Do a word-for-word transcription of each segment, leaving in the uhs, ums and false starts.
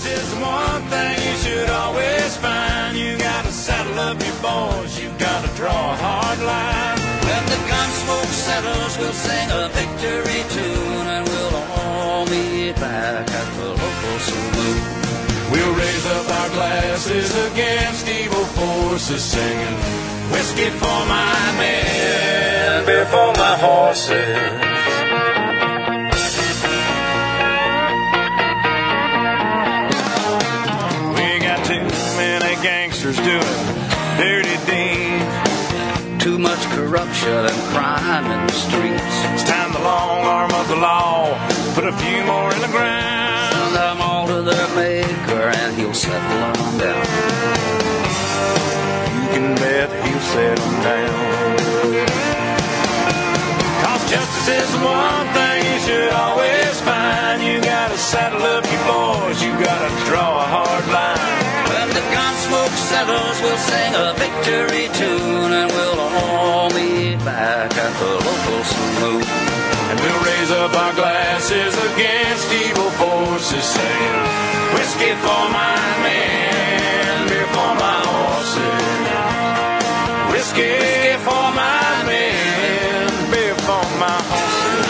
is the one thing you should always find. You gotta saddle up your boys, you gotta draw a hard line. When the gun smoke settles, we'll sing a victory tune, and we'll all meet back at the local saloon. We'll raise up our glasses against evil forces, singing whiskey for my men, beer for my horses. Gangsters doing dirty deeds. Too much corruption and crime in the streets. It's time the long arm of the law put a few more in the ground. Send them all to their maker and he'll settle them down. You can bet he'll settle them down. Cause justice is the one thing you should always find. You gotta saddle up your boys, you gotta draw a hard line. When the gun smoke settles, we'll sing a victory tune, and we'll all meet back at the local saloon. And we'll raise up our glasses against evil forces, saying whiskey for my men, beer for my horses. Whiskey for my men, beer for my horses.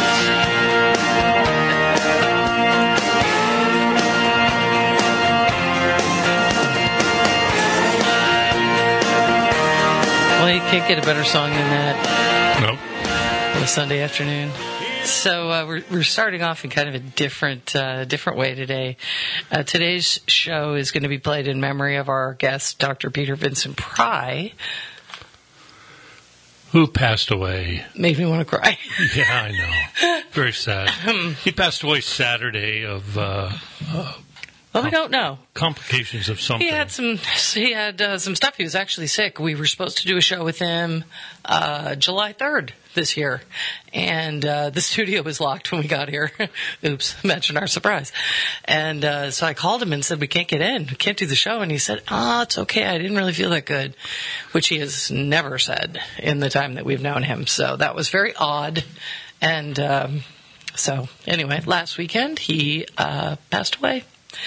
Well, you can't get a better song than that. Nope. On a Sunday afternoon. So uh, we're we're starting off in kind of a different uh, different way today. Uh, today's show is going to be played in memory of our guest, Doctor Peter Vincent Pry, who passed away. Made me want to cry. Yeah, I know. Very sad. He passed away Saturday of. Uh, uh, Well, we don't know. Complications of something. He had some. He had uh, some stuff. He was actually sick. We were supposed to do a show with him uh, July third this year, and uh, the studio was locked when we got here. Oops! Imagine our surprise. And uh, so I called him and said, "We can't get in. We can't do the show." And he said, "Ah, oh, it's okay. I didn't really feel that good," which he has never said in the time that we've known him. So that was very odd. And um, so anyway, last weekend he uh, passed away.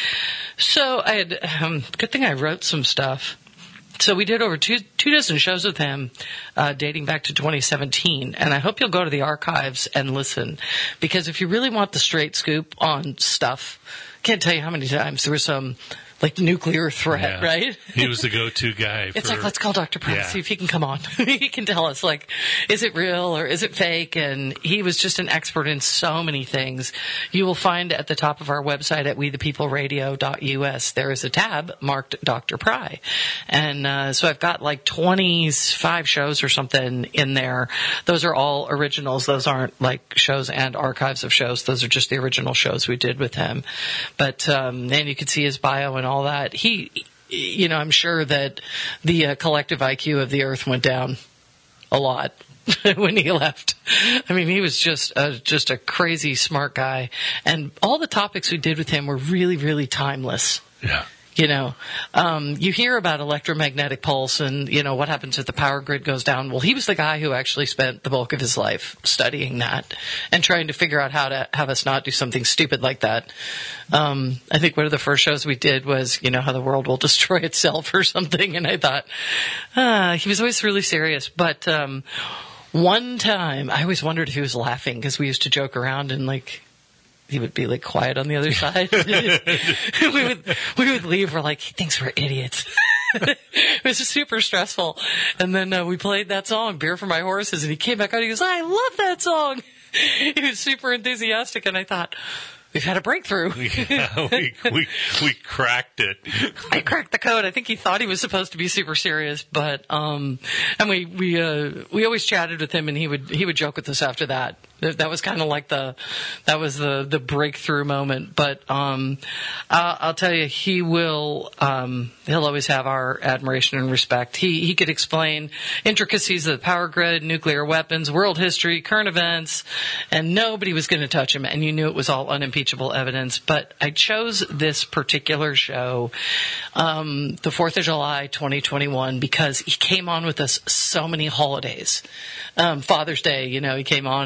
So I had, um, good thing I wrote some stuff. So we did over two, two dozen shows with him, uh, dating back to twenty seventeen. And I hope you'll go to the archives and listen. Because if you really want the straight scoop on stuff, can't tell you how many times there was some, like, nuclear threat, yeah. right? He was the go-to guy. It's for, like, let's call Doctor Pry, yeah. see if he can come on. He can tell us, like, is it real or is it fake? And he was just an expert in so many things. You will find at the top of our website at we the people radio dot u s, there is a tab marked Doctor Pry. And uh, so I've got like twenty-five shows or something in there. Those are all originals. Those aren't like shows and archives of shows. Those are just the original shows we did with him. But, um, and you can see his bio and all that. He, you know, I'm sure that the uh, collective I Q of the earth went down a lot when he left. I mean, he was just a, just a crazy smart guy. And all the topics we did with him were really, really timeless. Yeah. You know, um, you hear about electromagnetic pulse and, you know, what happens if the power grid goes down. Well, he was the guy who actually spent the bulk of his life studying that and trying to figure out how to have us not do something stupid like that. Um, I think one of the first shows we did was, you know, how the world will destroy itself or something. And I thought, ah, he was always really serious. But um, one time, I always wondered if he was laughing because we used to joke around and, like, he would be like quiet on the other side. we would we would leave. We're like, he thinks we're idiots. It was just super stressful. And then uh, we played that song, "Beer for My Horses," and he came back out. He goes, "I love that song." He was super enthusiastic, and I thought, we've had a breakthrough. Yeah, we, we we cracked it. I cracked the code. I think he thought he was supposed to be super serious, but um, and we we uh, we always chatted with him, and he would he would joke with us after that. That was kind of like the, that was the, the breakthrough moment. But, um, uh, I'll tell you, he will, um, he'll always have our admiration and respect. He, he could explain intricacies of the power grid, nuclear weapons, world history, current events, and nobody was going to touch him. And you knew it was all unimpeachable evidence. But I chose this particular show, um, the fourth of July, twenty twenty-one, because he came on with us so many holidays. Um, Father's Day, you know, he came on and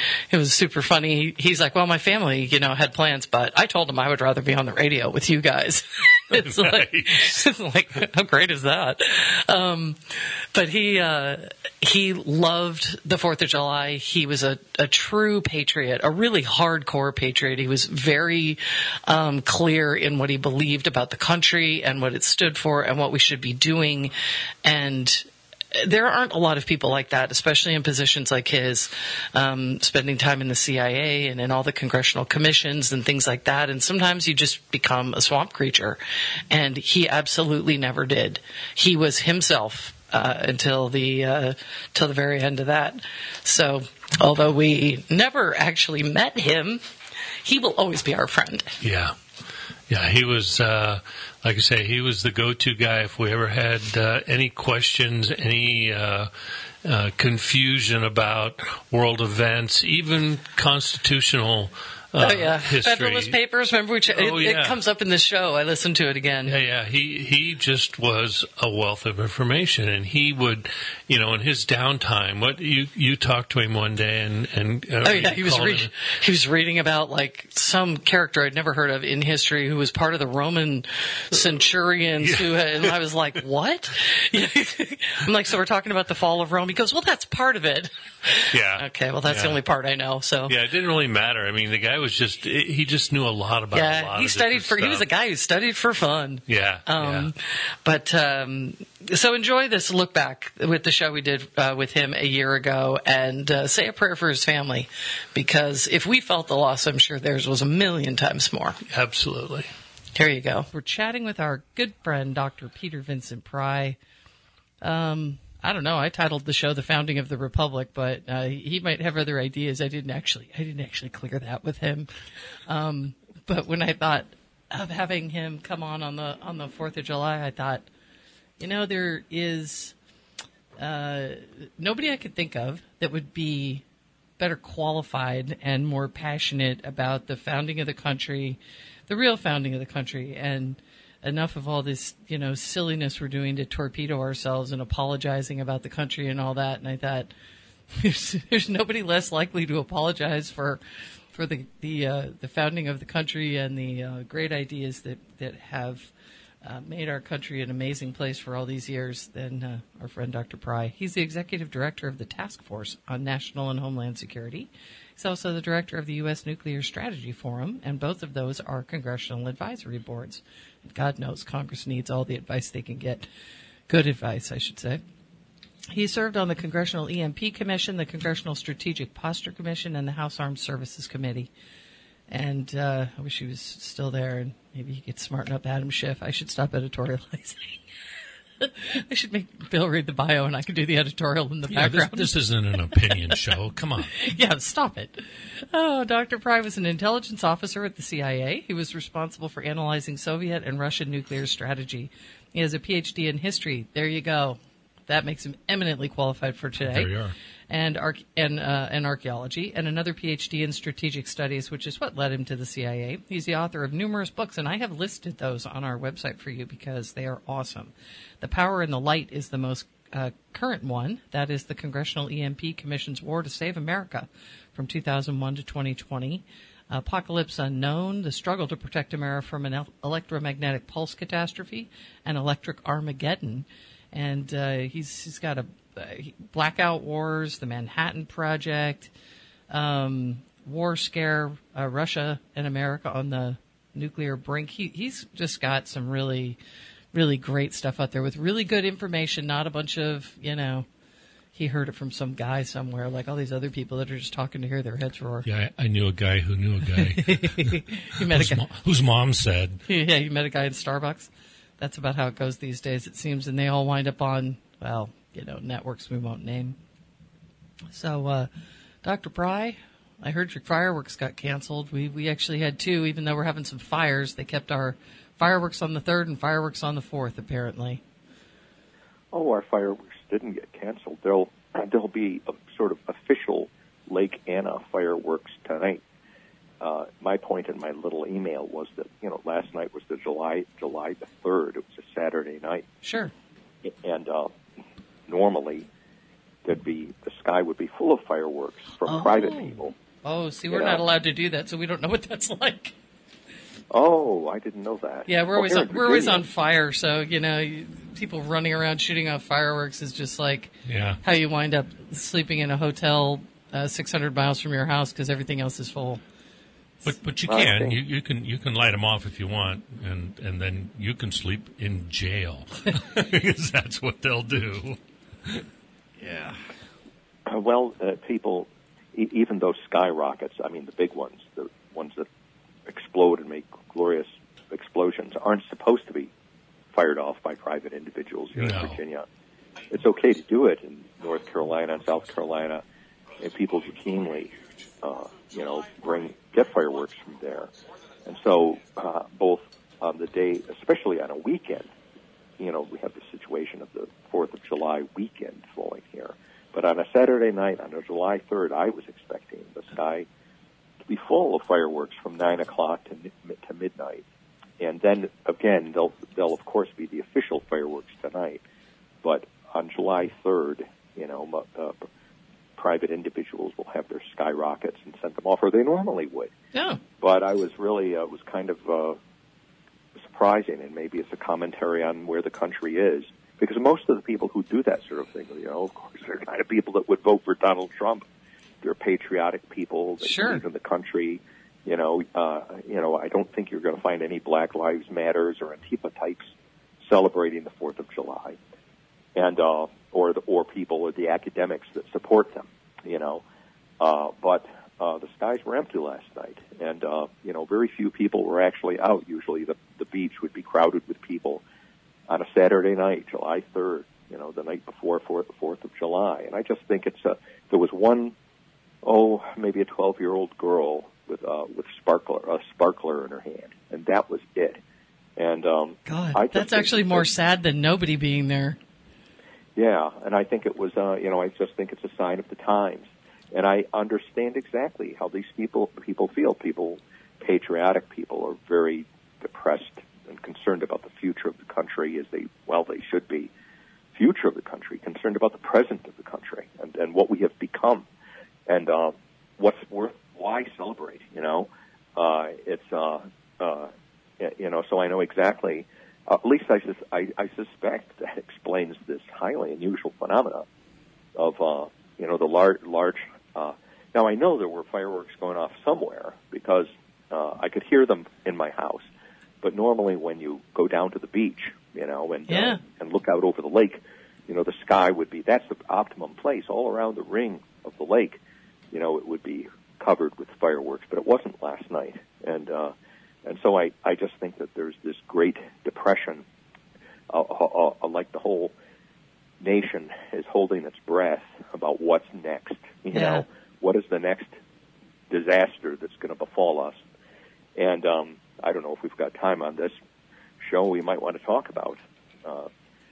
it was super funny. He's like, well, my family, you know, had plans, but I told them I would rather be on the radio with you guys. It's Nice. like, it's like, how great is that? Um, but he, uh, he loved the fourth of July. He was a, a true patriot, a really hardcore patriot. He was very, um, clear in what he believed about the country and what it stood for and what we should be doing. And there aren't a lot of people like that, especially in positions like his, um, spending time in the C I A and in all the congressional commissions and things like that. And sometimes you just become a swamp creature. And he absolutely never did. He was himself uh, until the uh, till the very end of that. So, although we never actually met him, he will always be our friend. Yeah. Yeah, he was, uh, like I say, he was the go-to guy if we ever had uh, any questions, any uh, uh, confusion about world events, even constitutional uh, oh, yeah. history. Federalist Papers, remember? Which, Oh, it, yeah. it comes up in this show. I listened to it again. Yeah, yeah. He he just was a wealth of information, and he would, you know, in his downtime. What you you talked to him one day, and and uh, Oh yeah, he was called re- him- he was reading about like some character I'd never heard of in history who was part of the Roman centurions. Yeah. Who had, and I was like, what? I'm like, so we're talking about the fall of Rome. He goes, well, that's part of it. Yeah. Okay, well, that's Yeah. the only part I know. So Yeah, it didn't really matter. I mean, the guy was just, he just knew a lot about a yeah, lot he of studied different for. He was a stuff. guy who studied for fun. Yeah, Um, yeah. But um, so enjoy this look back with the show we did uh, with him a year ago, and uh, say a prayer for his family, because if we felt the loss, I'm sure theirs was a million times more. Absolutely. Here you go. We're chatting with our good friend, Doctor Peter Vincent Pry. Um, I don't know. I titled the show "The Founding of the Republic," but uh, he might have other ideas. I didn't actually. I didn't actually clear that with him. Um, but when I thought of having him come on on the on the Fourth of July, I thought, you know, there is uh, nobody I could think of that would be better qualified and more passionate about the founding of the country, the real founding of the country, and enough of all this, you know, silliness we're doing to torpedo ourselves and apologizing about the country and all that. And I thought, there's, there's nobody less likely to apologize for for the the uh, the founding of the country and the uh, great ideas that that have uh, made our country an amazing place for all these years than uh, our friend Doctor Pry. He's the executive director of the Task Force on National and Homeland Security. He's also the director of the U S Nuclear Strategy Forum, and both of those are congressional advisory boards. And God knows Congress needs all the advice they can get. Good advice, I should say. He served on the Congressional E M P Commission, the Congressional Strategic Posture Commission, and the House Armed Services Committee. And uh, I wish he was still there, and maybe he could smarten up Adam Schiff. I should stop editorializing. I should make Bill read the bio, and I could do the editorial in the Yeah, this, background. this isn't an opinion show. Come on. Yeah, stop it. Oh, Doctor Pry was an intelligence officer at the C I A. He was responsible for analyzing Soviet and Russian nuclear strategy. He has a P H D in history. There you go. That makes him eminently qualified for today. There you are. And, arch- and, uh, and archaeology, and another P H D in strategic studies, which is what led him to the C I A. He's the author of numerous books, and I have listed those on our website for you because they are awesome. The Power and the Light is the most uh, current one. That is the Congressional E M P Commission's War to Save America from two thousand one to twenty twenty. Apocalypse Unknown, The Struggle to Protect America from an Electromagnetic Pulse Catastrophe, and Electric Armageddon. And uh, he's he's got a uh, Blackout Wars, The Manhattan Project, um, War Scare, uh, Russia and America on the Nuclear Brink. He, he's just got some really, really great stuff out there with really good information, not a bunch of, you know, he heard it from some guy somewhere, like all these other people that are just talking to hear their heads roar. Yeah, I, I knew a guy who knew a guy You met a whose, guy. mo- whose mom said, Yeah, you met a guy in Starbucks. That's about how it goes these days, it seems, and they all wind up on, well, you know, networks we won't name. So, uh, Doctor Pry, I heard your fireworks got canceled. We we actually had two, even though we're having some fires. They kept our fireworks on the third and fireworks on the fourth, apparently. Oh, our fireworks didn't get canceled. There'll there'll be a sort of official Lake Anna fireworks tonight. Uh, my point in my little email was that, you know, last night was the July July the third. It was a Saturday night. Sure. And uh, normally there'd be the sky would be full of fireworks from oh. private people. Oh, see, you we're know? not allowed to do that, so we don't know what that's like. Oh, I didn't know that. Yeah, we're well, always on, we're always on Virginia. fire, so you know, you, people running around shooting off fireworks is just like Yeah. how you wind up sleeping in a hotel uh, six hundred miles from your house because everything else is full. But but you I can think- you, you can you can light them off if you want, and and then you can sleep in jail because that's what they'll do. Yeah. Uh, well, uh, people, e- even those skyrockets, I mean the big ones, the ones that explode and make glorious explosions, aren't supposed to be fired off by private individuals here No. in Virginia. It's okay to do it in North Carolina and South Carolina, and people routinely, uh, you know, bring get fireworks from there. And so, uh, both on the day, especially on a weekend, you know, we have the situation of the Fourth of July weekend falling here. But on a Saturday night, on a July third, I was expecting the sky to be full of fireworks from nine o'clock to mi- to midnight. And then again, they'll they'll of course be the official fireworks tonight. But on July third, you know, m- uh, private individuals will have their skyrockets and send them off, or they normally would. Yeah. But I was really uh, was kind of uh, surprising, and maybe it's a commentary on where the country is, because most of the people who do that sort of thing, you know, of course, they're kind of people that would vote for Donald Trump. They're patriotic people. They Sure. believe in the country. You know, uh, you know, I don't think you're going to find any Black Lives Matters or Antifa types celebrating the Fourth of July, and uh, or the, or people or the academics that support them. You know, uh, but uh, the skies were empty last night, and uh, you know, very few people were actually out. Usually, the the beach would be crowded with people on a Saturday night, July third. You know, the night before Fourth Fourth of July, and I just think it's a. There was one, oh, maybe a twelve-year-old girl with uh, with sparkler a sparkler in her hand, and that was it. And um, God, I just that's think actually more that- sad than nobody being there. Yeah, and I think it was, uh, you know, I just think it's a sign of the times, and I understand exactly how these people people feel. People, patriotic people, are very depressed and concerned about the future of the country, as they well they should be. Future of the country, concerned about the present of the country, and, and what we have become, and uh, what's worth. Why celebrate? You know, uh, it's uh, uh, you know. So I know exactly. Uh, at least I, sus- I, I suspect that explains this highly unusual phenomena of uh, you know the large large. Uh, now I know there were fireworks going off somewhere because uh, I could hear them in my house. But normally, when you go down to the beach, you know, and Yeah. uh, and look out over the lake, you know, the sky would be that's the optimum place all around the ring of the lake. You know, it would be covered with fireworks, but it wasn't last night, and uh, and so I, I just think that there's this great depression, uh, uh, uh, like the whole nation is holding its breath about what's next. You Yeah. know, what is the next disaster that's going to befall us? And um, I don't know if we've got time on this show. We might want to talk about. Uh,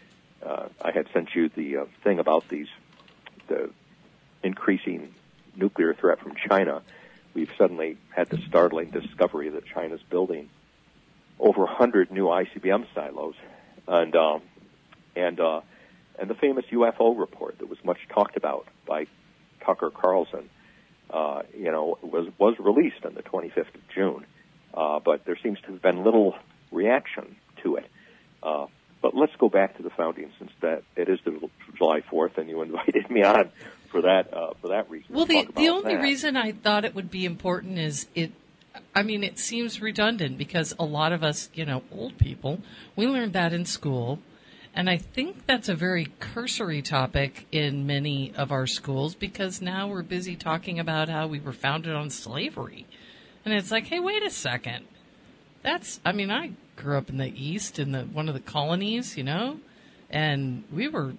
uh, I had sent you the uh, thing about these the increasing nuclear threat from China. We've suddenly had the startling discovery that China's building over one hundred new I C B M silos, and um, and uh, and the famous U F O report that was much talked about by Tucker Carlson, uh, you know, was was released on the twenty-fifth of June, uh, but there seems to have been little reaction to it. Uh, but let's go back to the founding, since that it is the July fourth, and you invited me on for that uh, for that reason. Well, the Talk the about only that. reason I thought it would be important is it. I mean, it seems redundant because a lot of us, you know, old people, we learned that in school. And I think that's a very cursory topic in many of our schools because now we're busy talking about how we were founded on slavery. And it's like, hey, wait a second. That's, I mean, I grew up in the East, in the one of the colonies, you know, and we were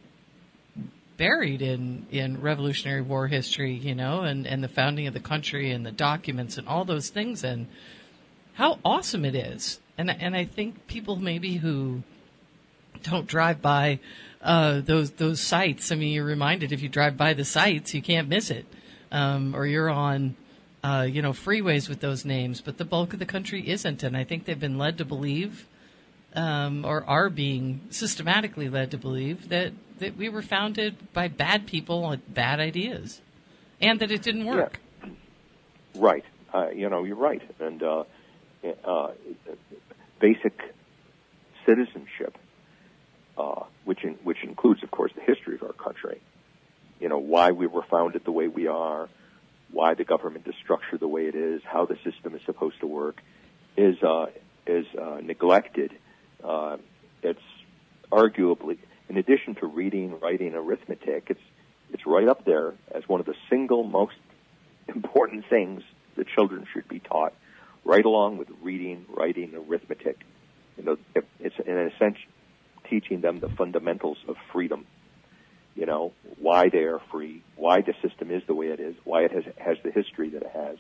buried in, in Revolutionary War history, you know, and, and the founding of the country and the documents and all those things, and how awesome it is. And and I think people maybe who don't drive by uh, those those sites. I mean, you're reminded if you drive by the sites, you can't miss it, um, or you're on, uh, you know, freeways with those names. But the bulk of the country isn't, and I think they've been led to believe um, or are being systematically led to believe that, that we were founded by bad people with bad ideas, and that it didn't work. Yeah. Right. Uh, you know, you're right. And uh, uh, basic citizenship, uh, which in, which includes, of course, the history of our country. You know, why we were founded the way we are, why the government is structured the way it is, how the system is supposed to work, is uh, is uh, neglected. Uh, it's arguably, in addition to reading, writing, arithmetic, it's it's right up there as one of the single most important things that children should be taught, right along with reading, writing, arithmetic. You know, it's in a sense teaching them the fundamentals of freedom. You know, why they are free, why the system is the way it is, why it has has the history that it has,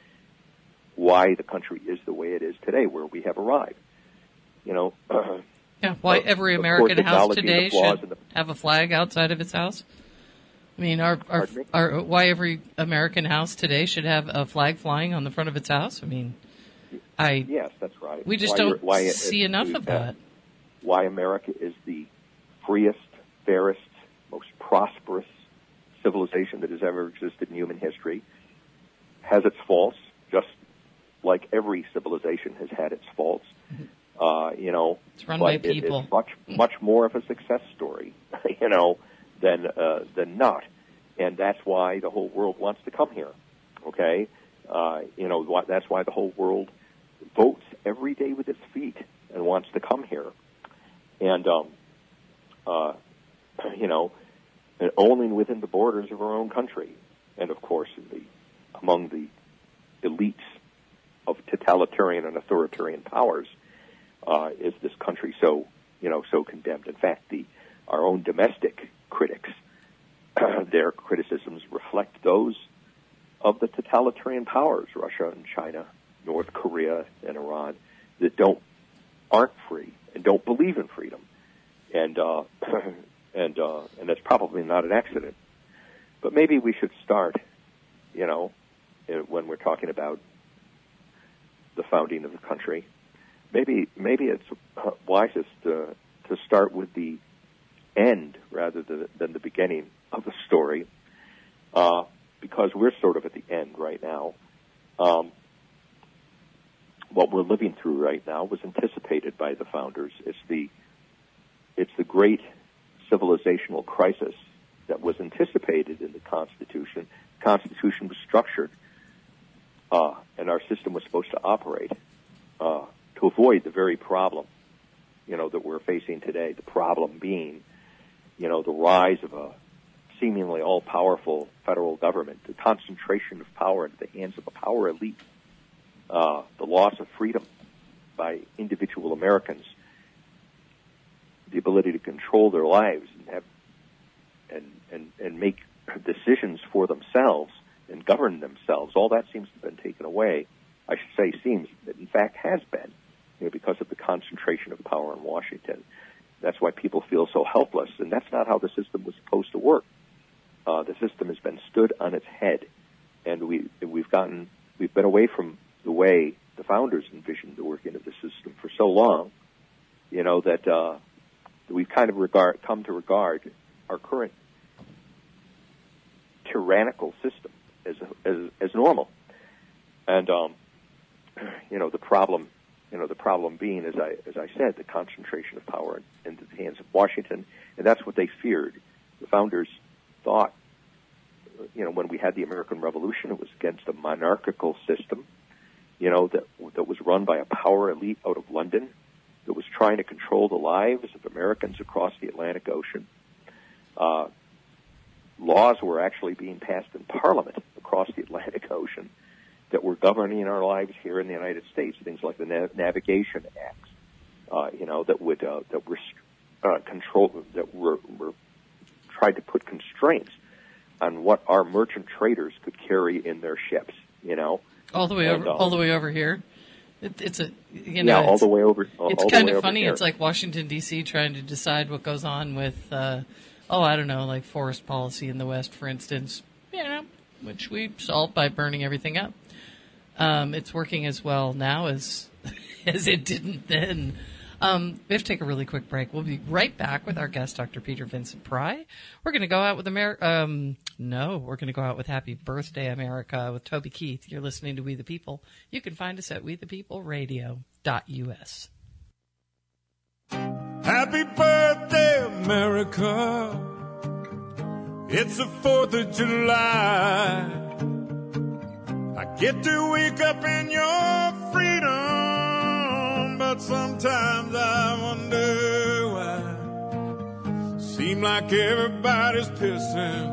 why the country is the way it is today, where we have arrived. You know, uh, yeah, why every American house today should the, have a flag outside of its house. I mean, our, our, our, why every American house today should have a flag flying on the front of its house. I mean, I yes, that's right. We just why don't why see it, enough it, of that. Why America is the freest, fairest, most prosperous civilization that has ever existed in human history, has its faults, just like every civilization has had its faults. Uh, you know, it's run but by people. It, it's much, much more of a success story, you know, than uh, than not, and that's why the whole world wants to come here. Okay, uh, you know, wh- that's why the whole world votes every day with its feet and wants to come here, and um, uh, you know, and only within the borders of our own country, and of course, in the among the elites of totalitarian and authoritarian powers, uh, is this country so, you know, so condemned. In fact, the our own domestic critics, their criticisms reflect those of the totalitarian powers, Russia and China, North Korea and Iran, that don't aren't free and don't believe in freedom, and uh, and uh, and that's probably not an accident. But maybe we should start, you know, when we're talking about the founding of the country. Maybe maybe it's wisest to to start with the end rather than, than the beginning of the story, uh, because we're sort of at the end right now. Um, what we're living through right now was anticipated by the founders. It's the it's the great civilizational crisis that was anticipated in the Constitution. The Constitution was structured, uh, and our system was supposed to operate uh, to avoid the very problem, you know, that we're facing today. The problem being, you know, the rise of a seemingly all-powerful federal government, the concentration of power into the hands of a power elite, uh, the loss of freedom by individual Americans, the ability to control their lives and have and and and make decisions for themselves and govern themselves. All that seems to have been taken away. I should say seems, that in fact has been, you know, because of the concentration of power in Washington. That's why people feel so helpless, and that's not how the system was supposed to work. Uh, the system has been stood on its head, and we we've gotten we've been away from the way the founders envisioned the working of the system for so long, you know, that uh, we've kind of regard come to regard our current tyrannical system as as, as normal, and um, you know the problem. You know, the problem being, as I as I said, the concentration of power into the hands of Washington, and that's what they feared. The founders thought, you know, when we had the American Revolution, it was against a monarchical system, you know, that that was run by a power elite out of London that was trying to control the lives of Americans across the Atlantic Ocean. Uh, laws were actually being passed in Parliament across the Atlantic Ocean that were governing our lives here in the United States, things like the Nav- Navigation Acts, uh, you know, that would uh, that were uh, control that were, were tried to put constraints on what our merchant traders could carry in their ships, you know, all the way and, over, uh, all the way over here. It, it's a you know, yeah, all the way over. All, it's all kind the way of funny. Here. It's like Washington D C trying to decide what goes on with, uh, oh, I don't know, like forest policy in the West, for instance, you know, which we solved by burning everything up. Um, it's working as well now as as it didn't then. Um, we have to take a really quick break. We'll be right back with our guest, Doctor Peter Vincent Pry. We're going to go out with America. Um, no, we're going to go out with Happy Birthday, America with Toby Keith. You're listening to We the People. You can find us at we the people radio dot u s. Happy birthday, America. It's the fourth of July. I get to wake up in your freedom, but sometimes I wonder why. Seem like everybody's pissing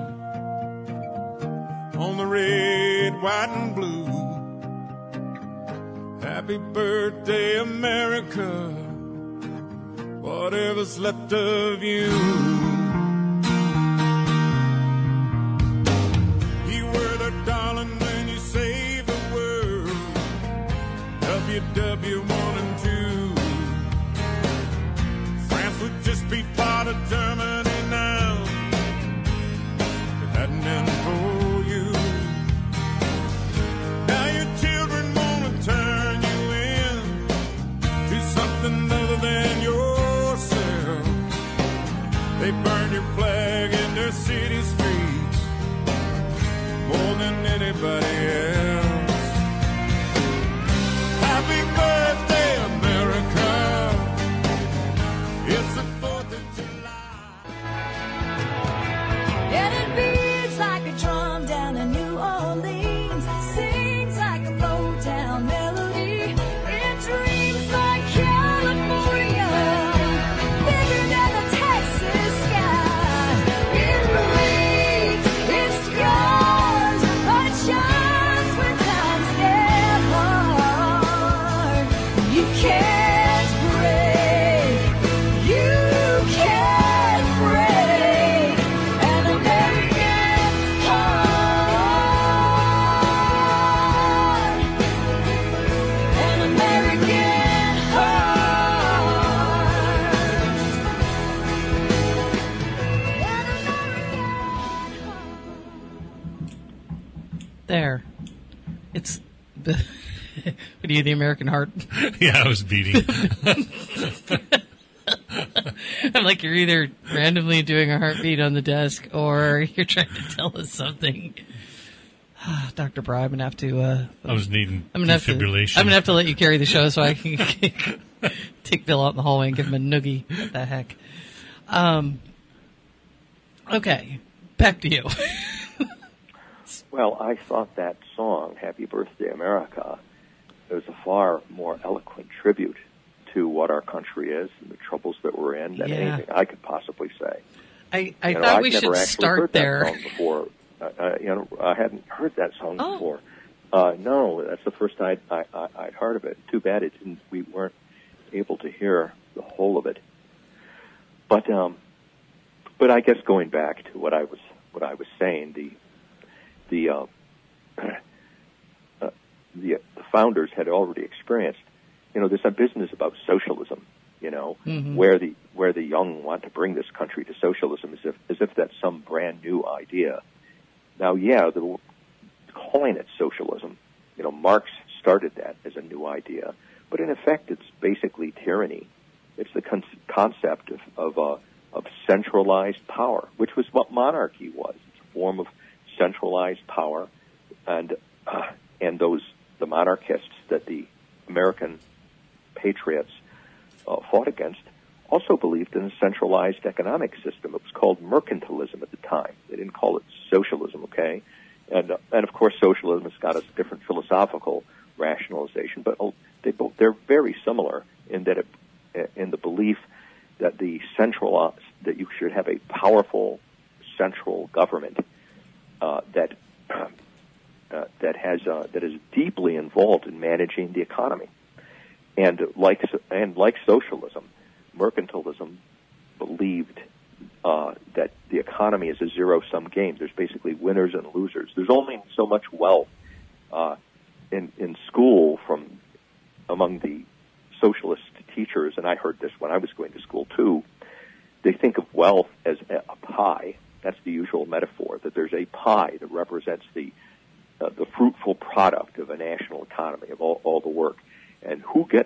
on the red, white, and blue. Happy birthday, America. Whatever's left of you. You were the darling when you saved the world. W W one and two. France would just be part of Germany now if it hadn't been for you. Now your children want to turn you in to something other than yourself. They burn your flag in their city streets more than anybody else. Happy birthday, America. It's the fourth of July. And it beats like a drum down in New Orleans, sings like a low-down melody, it dreams like California, bigger than the Texas sky. It bleeds, it scars, but it shines when times get hard. You can't break, you can't break an American heart, an American heart, an American heart. There. It's the, what are you, the American heart? Yeah, I was beating. I'm like, you're either randomly doing a heartbeat on the desk or you're trying to tell us something. Doctor Bry, I'm going to have to... Uh, I was needing I'm gonna have to, defibrillation. I'm going to have to let you carry the show so I can take Bill out in the hallway and give him a noogie. What the heck? Um, okay, back to you. Well, I thought that song, Happy Birthday, America, was a far more eloquent tribute to what our country is and the troubles that we're in than Yeah. anything I could possibly say. I, I You know, thought I've we never should actually start heard there. that song before. Uh, uh, you know, I hadn't heard that song Oh. before. Uh, no, that's the first I'd, I, I, I'd heard of it. Too bad it didn't, we weren't able to hear the whole of it. But, um, but I guess going back to what I was, what I was saying, the, the, uh, uh, the, the founders had already experienced, you know, there's a business about socialism, you know, Mhm. where the, where the young want to bring this country to socialism as if, as if that's some brand new idea. Now, yeah, the, calling it socialism, you know, Marx started that as a new idea, but in effect, it's basically tyranny. It's the con- concept of of, uh, of centralized power, which was what monarchy was. It's a form of centralized power, and uh, and those the monarchists that the American patriots uh, fought against also believed in a centralized economic system. It was called mercantilism at the time. They didn't call it socialism, okay? And uh, and of course, socialism has got a different philosophical rationalization, but uh, they both they're very similar in that it, in the belief that the central that you should have a powerful central government uh, that uh, that has uh, that is deeply involved in managing the economy, and like and like socialism, mercantilism believed uh, that the economy is a zero-sum game. There's basically winners and losers. There's only so much wealth uh, in in school from among the socialist teachers, and I heard this when I was going to school too. They think of wealth as a pie. That's the usual metaphor, that there's a pie that represents the uh, the fruitful product of a national economy, of all, all the work. And who gets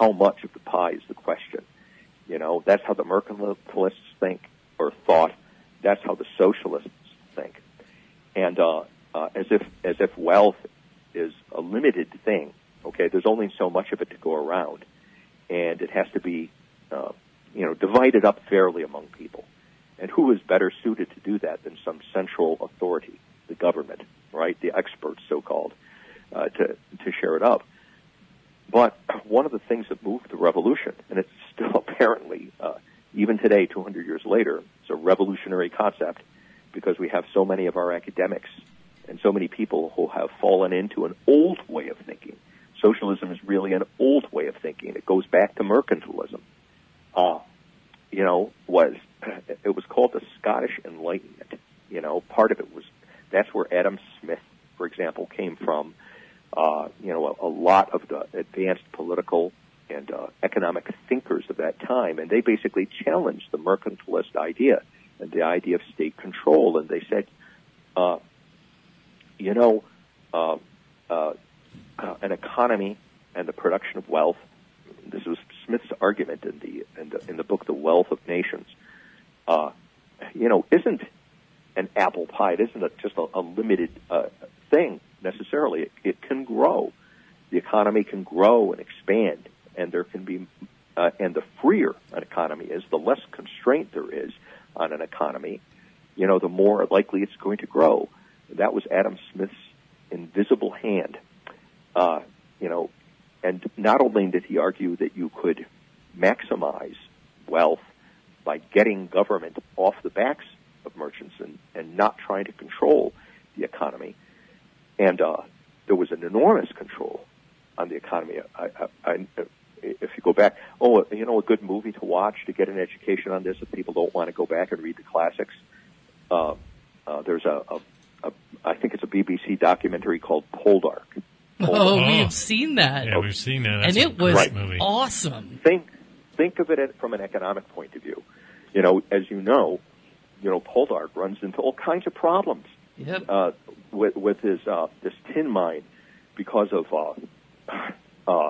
how much of the pie is the question. You know, that's how the mercantilists think or thought. That's how the socialists think. And uh, uh, as if as if wealth is a limited thing. Okay, there's only so much of it to go around, and it has to be, uh, you know, divided up fairly among people. And who is better suited to do that than some central authority, the government, right? The experts, so-called, uh, to to share it up. But one of the things that moved the revolution, and it's still apparently, uh, even today, two hundred years later, it's a revolutionary concept because we have so many of our academics and so many people who have fallen into an old way of thinking. Socialism is really an old way of thinking. It goes back to mercantilism. Uh, you know, was it was called the Scottish Enlightenment. You know, part of it was, that's where Adam Smith, for example, came from. Uh, you know, a, a lot of the advanced political and uh, economic thinkers of that time, and they basically challenged the mercantilist idea and the idea of state control. And they said, uh, you know, uh, uh, uh, an economy and the production of wealth. This was Smith's argument in the in the, in the book The Wealth of Nations. Uh, you know, isn't an apple pie. It isn't a, just a, a limited uh, thing necessarily. It, it can grow. The economy can grow and expand, and there can be, uh, and the freer an economy is, the less constraint there is on an economy, you know, the more likely it's going to grow. That was Adam Smith's invisible hand. Uh, you know, and not only did he argue that you could maximize wealth by getting government off the backs of merchants and, and not trying to control the economy, and uh, there was an enormous control on the economy. I, I, I, if you go back, oh, you know, a good movie to watch to get an education on this if people don't want to go back and read the classics. Uh, uh, there's a, a, a, I think it's a B B C documentary called Poldark. Oh, Oh. we have seen that. Yeah, we've seen that. That's and a it was great movie. awesome. Think, think of it from an economic point of view. You know, as you know, you know, Poldark runs into all kinds of problems. Yep. Uh, with, with his uh, this tin mine, because of uh, uh,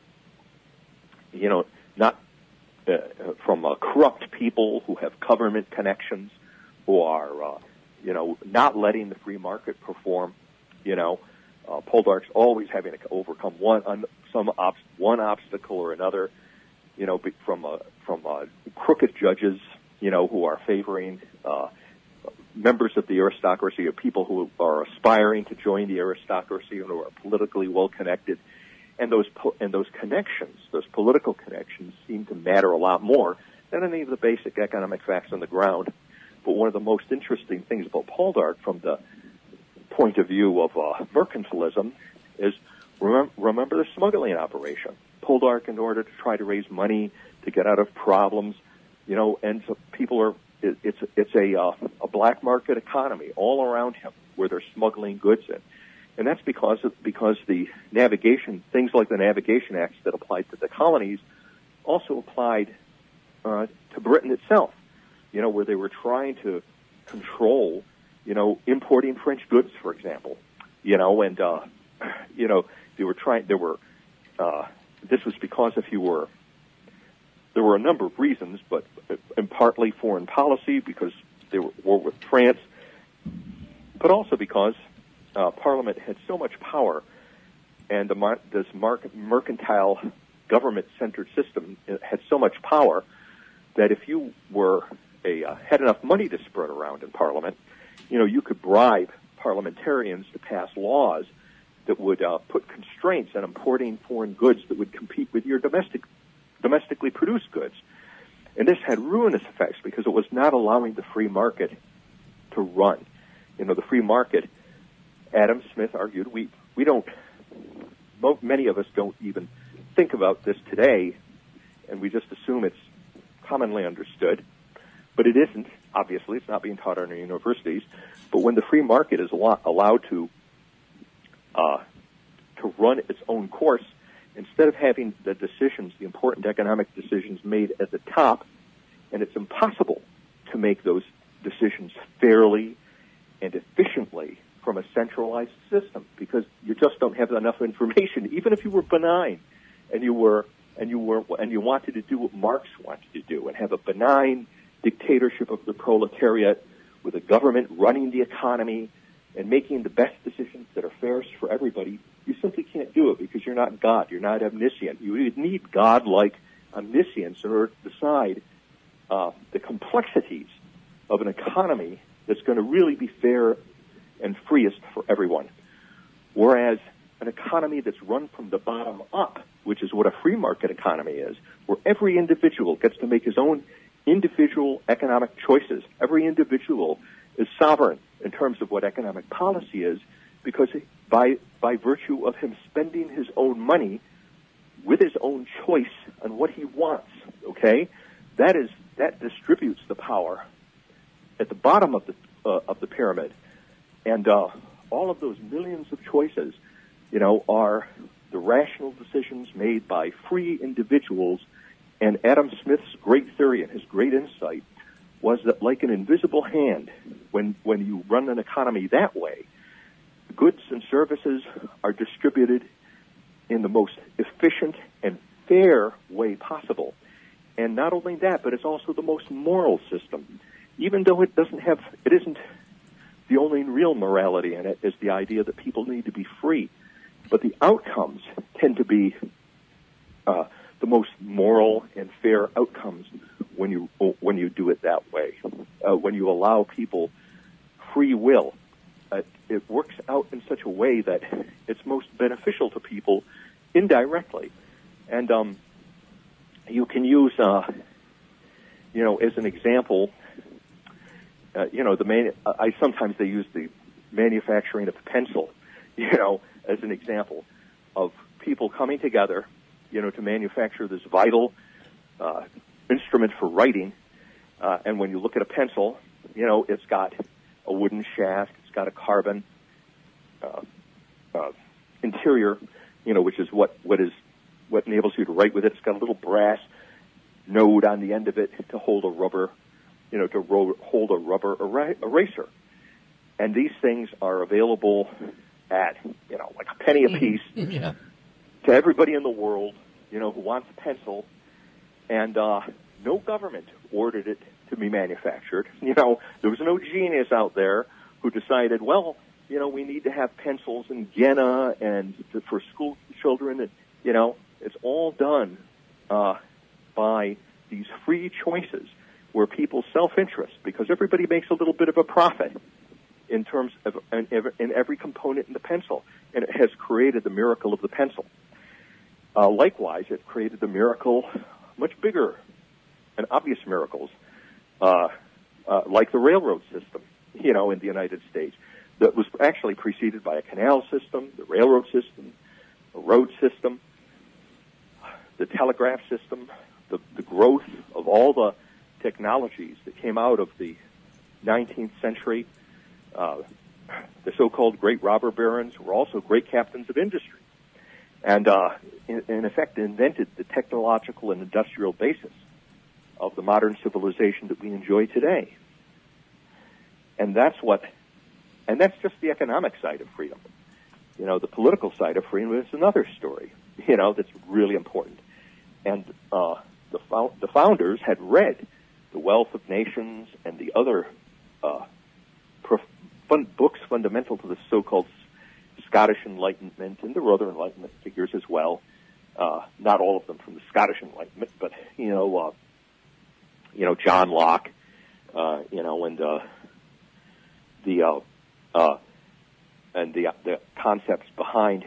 you know, not uh, from uh, corrupt people who have government connections, who are uh, you know, not letting the free market perform. You know, uh, Poldark's always having to overcome one un, some ob- one obstacle or another. You know, from uh, from uh, crooked judges, you know, who are favoring uh, members of the aristocracy, or people who are aspiring to join the aristocracy and who are politically well connected, and those po- and those connections, those political connections, seem to matter a lot more than any of the basic economic facts on the ground. But one of the most interesting things about Poldark, from the point of view of uh, mercantilism, is remember, remember the smuggling operation. Poldark, in order to try to raise money to get out of problems, you know, and so people are. It, it's it's a uh, a black market economy all around him where they're smuggling goods in, and that's because of, because the navigation things like the Navigation Acts that applied to the colonies also applied uh, to Britain itself. You know, where they were trying to control, you know, importing French goods, for example. You know, and uh, you know they were trying. There were. Uh, this was because if you were. There were a number of reasons, but and partly foreign policy, because they were at war with France, but also because uh, Parliament had so much power, and the mar- this mar- mercantile government-centered system had so much power that if you were a uh, had enough money to spread around in Parliament, you know, you could bribe parliamentarians to pass laws that would uh, put constraints on importing foreign goods that would compete with your domestic. domestically produced goods. And this had ruinous effects because it was not allowing the free market to run. You know, the free market, Adam Smith argued, we, we don't, many of us don't even think about this today, and we just assume it's commonly understood. But it isn't, obviously. It's not being taught in our universities. But when the free market is allowed to, uh, to run its own course, instead of having the decisions, the important economic decisions made at the top, and it's impossible to make those decisions fairly and efficiently from a centralized system because you just don't have enough information. Even if you were benign and you were and you were and you wanted to do what Marx wanted to do and have a benign dictatorship of the proletariat with a government running the economy and making the best decisions that are fairest for everybody, you simply can't do it because you're not God. You're not omniscient. You would need God-like omniscience in order to decide uh, the complexities of an economy that's going to really be fair and freest for everyone. Whereas an economy that's run from the bottom up, which is what a free market economy is, where every individual gets to make his own individual economic choices. Every individual is sovereign in terms of what economic policy is, because by by virtue of him spending his own money with his own choice on what he wants, okay, that is that distributes the power at the bottom of the uh, of the pyramid, and uh, all of those millions of choices, you know, are the rational decisions made by free individuals. And Adam Smith's great theory and his great insight was that, like an invisible hand, when when you run an economy that way, goods and services are distributed in the most efficient and fair way possible. And not only that, but it's also the most moral system. Even though it doesn't have, it isn't the only real morality in it is the idea that people need to be free. But the outcomes tend to be uh, the most moral and fair outcomes when you when you do it that way. Uh, when you allow people free will, uh, it works out in such a way that it's most beneficial to people indirectly. And um, you can use, uh, you know, as an example, uh, you know, the main. I sometimes they use the manufacturing of the pencil, you know, as an example of people coming together, you know, to manufacture this vital uh, instrument for writing. Uh, and when you look at a pencil, you know, it's got a wooden shaft, it's got a carbon uh, uh, interior, you know, which is what, what is what enables you to write with it. It's got a little brass node on the end of it to hold a rubber, you know, to ro- hold a rubber er- eraser. And these things are available at, you know, like a penny a piece. Yeah. To everybody in the world, you know, who wants a pencil, and uh, no government ordered it to be manufactured. You know, there was no genius out there who decided, well, you know, we need to have pencils in Vienna and to, for school children. And, you know, it's all done uh, by these free choices where people's self-interest, because everybody makes a little bit of a profit in terms of in, in every component in the pencil, and it has created the miracle of the pencil. Uh, likewise, it created the miracle, much bigger and obvious miracles, uh, uh, like the railroad system, you know, in the United States, that was actually preceded by a canal system, the railroad system, a road system, the telegraph system, the, the growth of all the technologies that came out of the nineteenth century. Uh, the so-called great robber barons were also great captains of industry, and uh, in, in effect invented the technological and industrial basis of the modern civilization that we enjoy today. And that's what, and that's just the economic side of freedom. You know, the political side of freedom is another story, you know, that's really important. And uh, the, fo- the founders had read The Wealth of Nations and the other uh, prof- fun- books fundamental to the so-called Scottish Enlightenment, and there were other Enlightenment figures as well. Uh, not all of them from the Scottish Enlightenment, but, you know, uh, you know, John Locke, uh, you know, and uh, the uh, uh, and the the concepts behind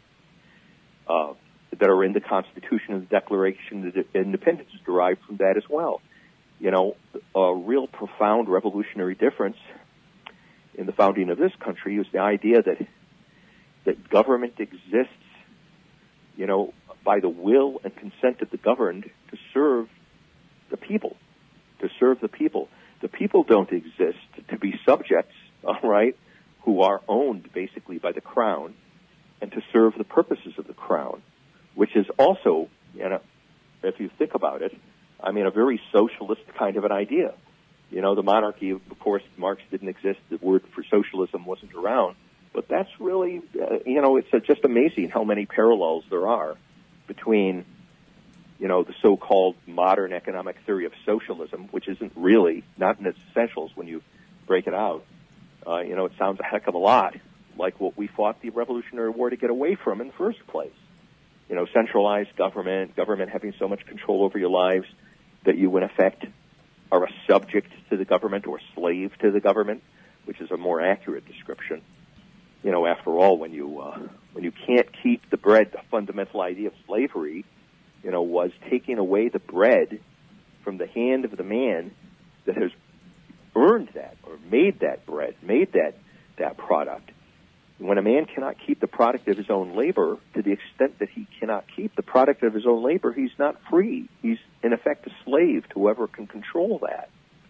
uh, that are in the Constitution and the Declaration of Independence is derived from that as well. You know, a real profound revolutionary difference in the founding of this country is the idea that that government exists, you know, by the will and consent of the governed to serve the people, to serve the people. The people don't exist to be subjects, all right, who are owned basically by the crown and to serve the purposes of the crown, which is also, you know, if you think about it, I mean, a very socialist kind of an idea. You know, the monarchy, of course, Marx didn't exist. The word for socialism wasn't around. But that's really, uh, you know, it's uh, just amazing how many parallels there are between you know, the so-called modern economic theory of socialism, which isn't really, not in its essentials when you break it out. Uh, you know, it sounds a heck of a lot like what we fought the Revolutionary War to get away from in the first place. You know, centralized government, government having so much control over your lives that you, in effect, are a subject to the government or slave to the government, which is a more accurate description. You know, after all, when you uh, when you can't keep the bread, the fundamental idea of slavery, you know, was taking away the bread from the hand of the man that has earned that or made that bread, made that that product. When a man cannot keep the product of his own labor, to the extent that he cannot keep the product of his own labor, he's not free. He's, in effect, a slave to whoever can control that.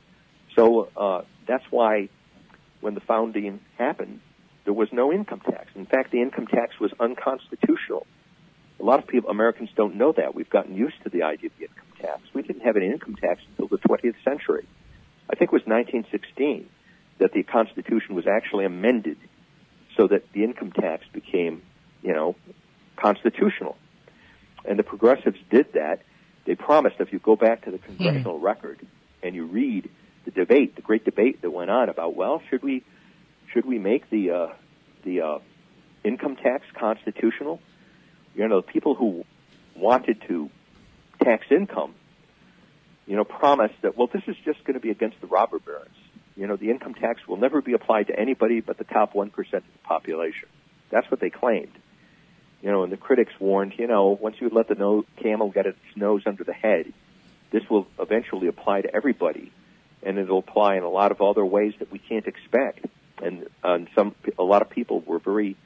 So uh, that's why when the founding happened, there was no income tax. In fact, the income tax was unconstitutional. A lot of people, Americans don't know that. We've gotten used to the idea of the income tax. We didn't have an income tax until the twentieth century. I think it was nineteen sixteen that the Constitution was actually amended so that the income tax became, you know, constitutional. And the progressives did that. They promised, if you go back to the congressional mm-hmm. record and you read the debate, the great debate that went on about, well, should we should we make the uh, the uh, income tax constitutional? You know, the people who wanted to tax income, you know, promised that, well, this is just going to be against the robber barons. You know, the income tax will never be applied to anybody but the top one percent of the population. That's what they claimed. You know, and the critics warned, you know, once you let the no- camel get its nose under the head, this will eventually apply to everybody. And it'll apply in a lot of other ways that we can't expect. And, uh, and some, a lot of people were very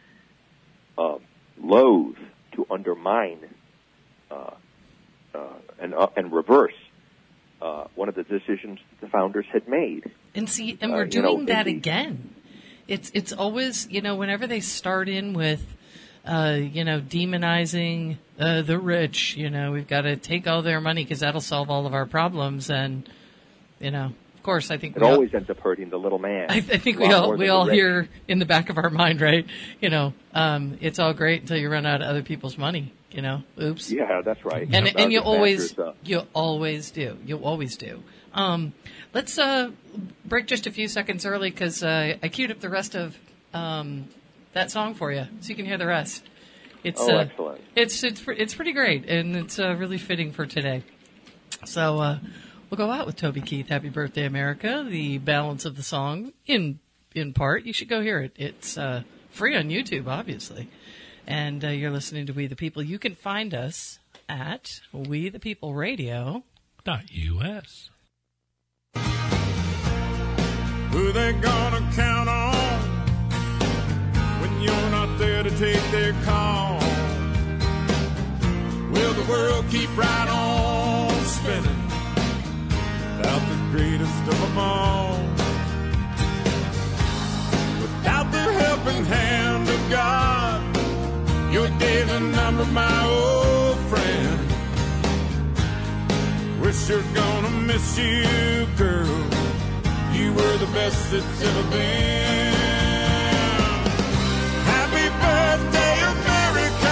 uh, loath to undermine uh, uh, and, uh, and reverse uh, one of the decisions that the founders had made. And see, and we're uh, doing you know, that the, again. It's it's always, you know, whenever they start in with, uh, you know, demonizing uh, the rich, you know, we've got to take all their money because that'll solve all of our problems. And, you know, of course, I think it we always all, ends up hurting the little man. I, I think we all we all hear in the back of our mind, right? You know, um, it's all great until you run out of other people's money. You know, oops. Yeah, that's right. And About and you always factors, uh, you always do. You always do. Um, let's uh, break just a few seconds early because uh, I queued up the rest of um, that song for you, so you can hear the rest. It's oh, uh, excellent. It's it's it's pretty great, and it's uh, really fitting for today. So uh, we'll go out with Toby Keith. Happy birthday, America. The balance of the song, in in part, you should go hear it. It's uh, free on YouTube, obviously. And uh, you're listening to We the People. You can find us at we the people radio dot U S. Who they gonna count on when you're not there to take their call? Will the world keep right on spinning without the greatest of them all? Without the helping hand of God, your days are numbered, my old friend. We're sure gonna miss you, girl. You were the best that's ever been. Happy birthday, America.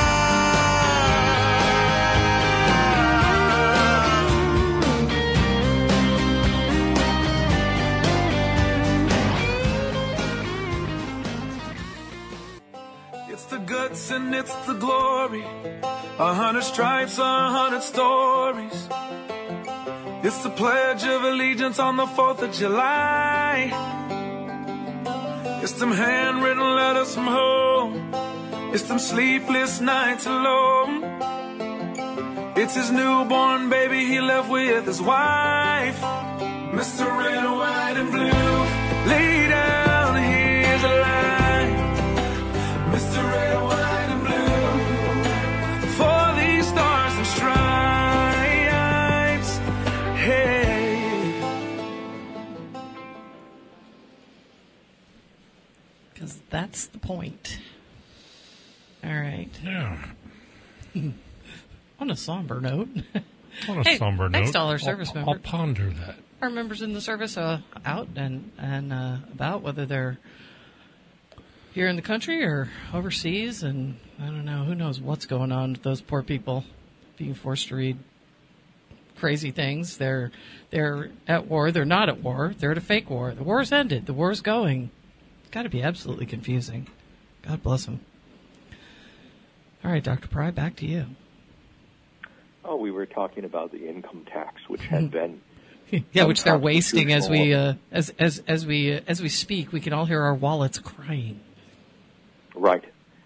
It's the guts and it's the glory. A hundred stripes, a hundred stories. It's the Pledge of Allegiance on the fourth of July. It's them handwritten letters from home. It's them sleepless nights alone. It's his newborn baby he left with his wife. Mister Red, White, and Blue, lay down, here's a line. Mister Red, White, and Blue, for these stars and stripes, hey. because that's the point. All right. Yeah. On a somber note. On a Hey, somber thanks note. to all our service I'll, members. I'll ponder that. Our members in the service uh, out and and uh, about, whether they're here in the country or overseas, and I don't know, who knows what's going on with those poor people. being forced to read crazy things. They're they're at war. They're not at war. They're at a fake war. The war's ended. The war's going. It's got to be absolutely confusing. God bless them. All right, Doctor Pry, back to you. Oh, we were talking about the income tax, which had been yeah, which they're wasting as we uh, as as as we uh, as we speak. We can all hear our wallets crying. Right.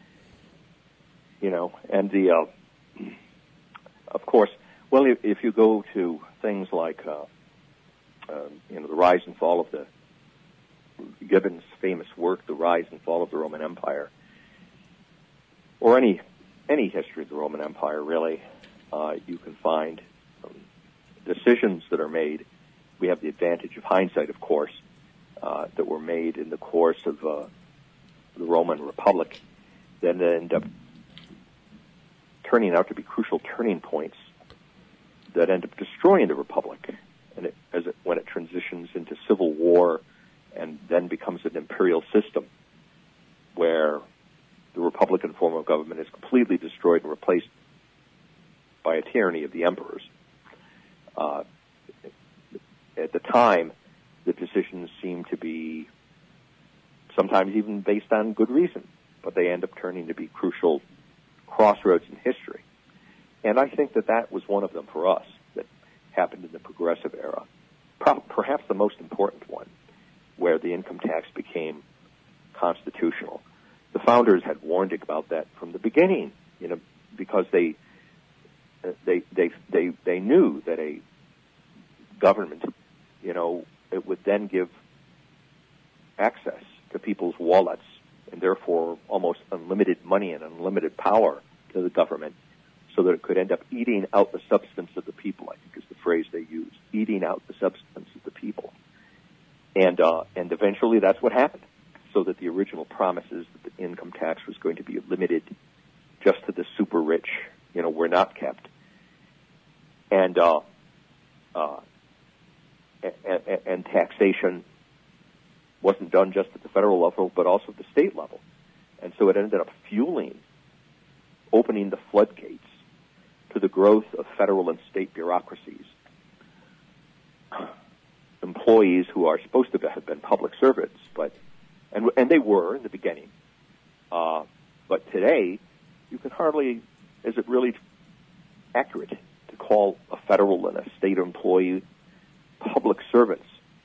You know, and the uh, of course, well, if, if you go to things like uh, uh, you know the rise and fall of the Gibbon's famous work, The Rise and Fall of the Roman Empire, or any any history of the Roman Empire, really. Uh, you can find um, decisions that are made. We have the advantage of hindsight, of course, uh, that were made in the course of uh, the Roman Republic that end up turning out to be crucial turning points that end up destroying the Republic, and it, as it, when it transitions into civil war and then becomes an imperial system where the Republican form of government is completely destroyed and replaced by a tyranny of the emperors. Uh, at the time, the decisions seem to be sometimes even based on good reason, but they end up turning to be crucial crossroads in history. And I think that that was one of them for us that happened in the Progressive Era, Pro- perhaps the most important one, where the income tax became constitutional. The founders had warned about that from the beginning, you know, because they They, they they they knew that a government, you know, it would then give access to people's wallets and therefore almost unlimited money and unlimited power to the government, so that it could end up eating out the substance of the people. I think is the phrase they use: eating out the substance of the people. And uh, and eventually, that's what happened. So that the original promises that the income tax was going to be limited just to the super rich, you know, were not kept. And, uh, uh, and, and taxation wasn't done just at the federal level, but also at the state level. And so it ended up fueling, opening the floodgates to the growth of federal and state bureaucracies. Employees who are supposed to have been public servants, but, and, and they were in the beginning. Uh, but today, you can hardly, is it really accurate to call a federal and a state employee public servants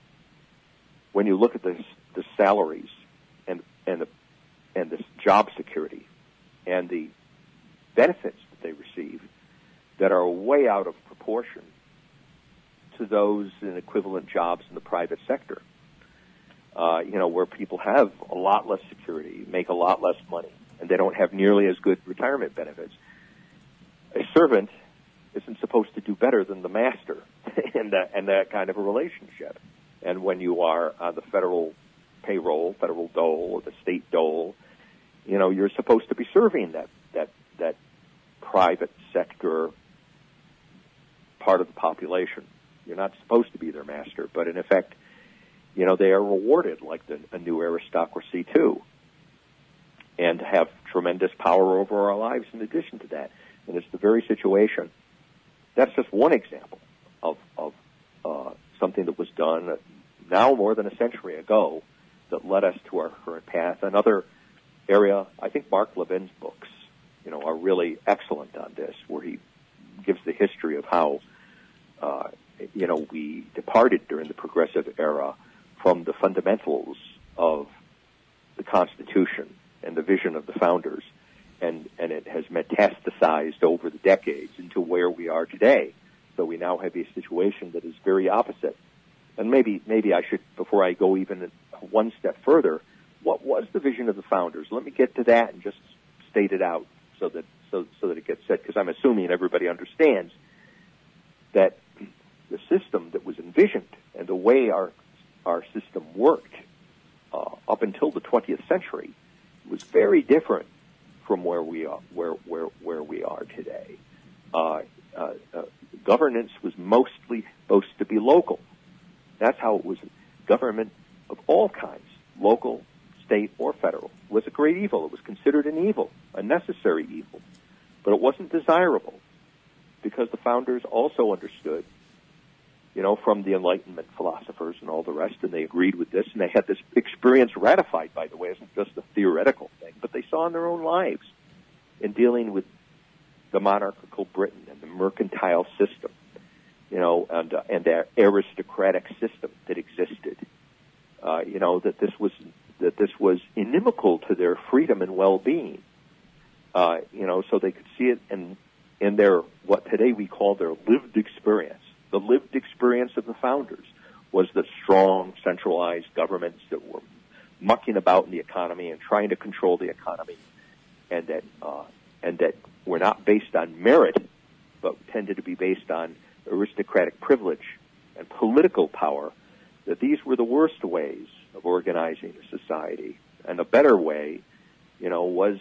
when you look at the, the salaries and and the and the job security and the benefits that they receive that are way out of proportion to those in equivalent jobs in the private sector. Uh, you know, where people have a lot less security, make a lot less money, and they don't have nearly as good retirement benefits. A servant isn't supposed to do better than the master in that, in that kind of a relationship. And when you are on the federal payroll, federal dole, or the state dole, you know, you're supposed to be serving that, that, that private sector part of the population. You're not supposed to be their master, but in effect, you know, they are rewarded like the, a new aristocracy too, and have tremendous power over our lives in addition to that. And it's the very situation. That's just one example of, of uh, something that was done now more than a century ago that led us to our current path. Another area, I think Mark Levin's books, you know, are really excellent on this, where he gives the history of how, uh, you know, we departed during the Progressive Era from the fundamentals of the Constitution and the vision of the founders. And, and it has metastasized over the decades into where we are today. So we now have a situation that is very opposite. And maybe maybe I should, before I go even one step further, what was the vision of the founders? Let me get to that and just state it out so that so so that it gets said, because I'm assuming everybody understands that the system that was envisioned and the way our our system worked uh, up until the twentieth century was very different from where we are, where where where we are today. Uh, uh, uh, governance was mostly supposed to be local. That's how it was. Government of all kinds, local, state, or federal, was a great evil. It was considered an evil, a necessary evil, but it wasn't desirable. because the founders also understood, you know, from the Enlightenment philosophers and all the rest, and they agreed with this, and they had this experience ratified, by the way. It isn't just a theoretical thing, but they saw in their own lives in dealing with the monarchical Britain and the mercantile system, you know, and, uh, and their aristocratic system that existed, uh, you know, that this was that this was inimical to their freedom and well-being, uh, you know, so they could see it in, in their, what today we call their lived experience. The lived experience of the founders was the strong, centralized governments that were mucking about in the economy and trying to control the economy, and that uh, and that were not based on merit, but tended to be based on aristocratic privilege and political power. That these were the worst ways of organizing a society, and a better way, you know, was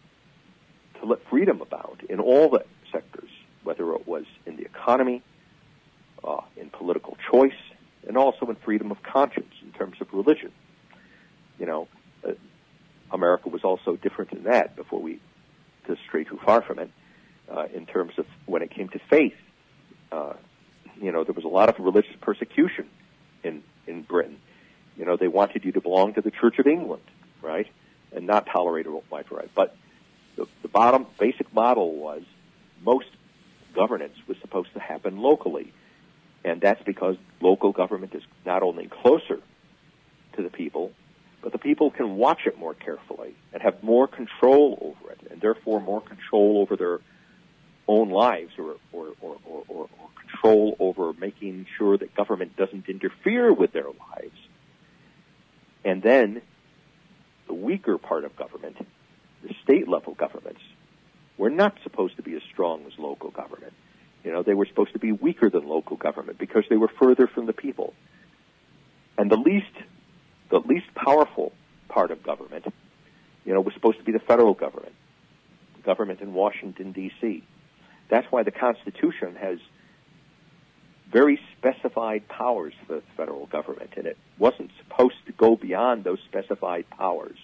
to let freedom abound in all the sectors, whether it was in the economy, Uh, in political choice, and also in freedom of conscience in terms of religion. You know, uh, America was also different in that, before we to stray too far from it, uh, in terms of when it came to faith. Uh, you know, there was a lot of religious persecution in, in Britain. You know, they wanted you to belong to the Church of England, right, and not tolerate a wide variety. But the, the bottom, basic model was most governance was supposed to happen locally. And that's because local government is not only closer to the people, but the people can watch it more carefully and have more control over it, and therefore more control over their own lives, or, or, or, or, or, or control over making sure that government doesn't interfere with their lives. And then the weaker part of government, the state-level governments, were not supposed to be as strong as local government. You know, they were supposed to be weaker than local government because they were further from the people. And the least, the least powerful part of government, you know, was supposed to be the federal government, government in Washington, D C That's why the Constitution has very specified powers for the federal government, and it wasn't supposed to go beyond those specified powers.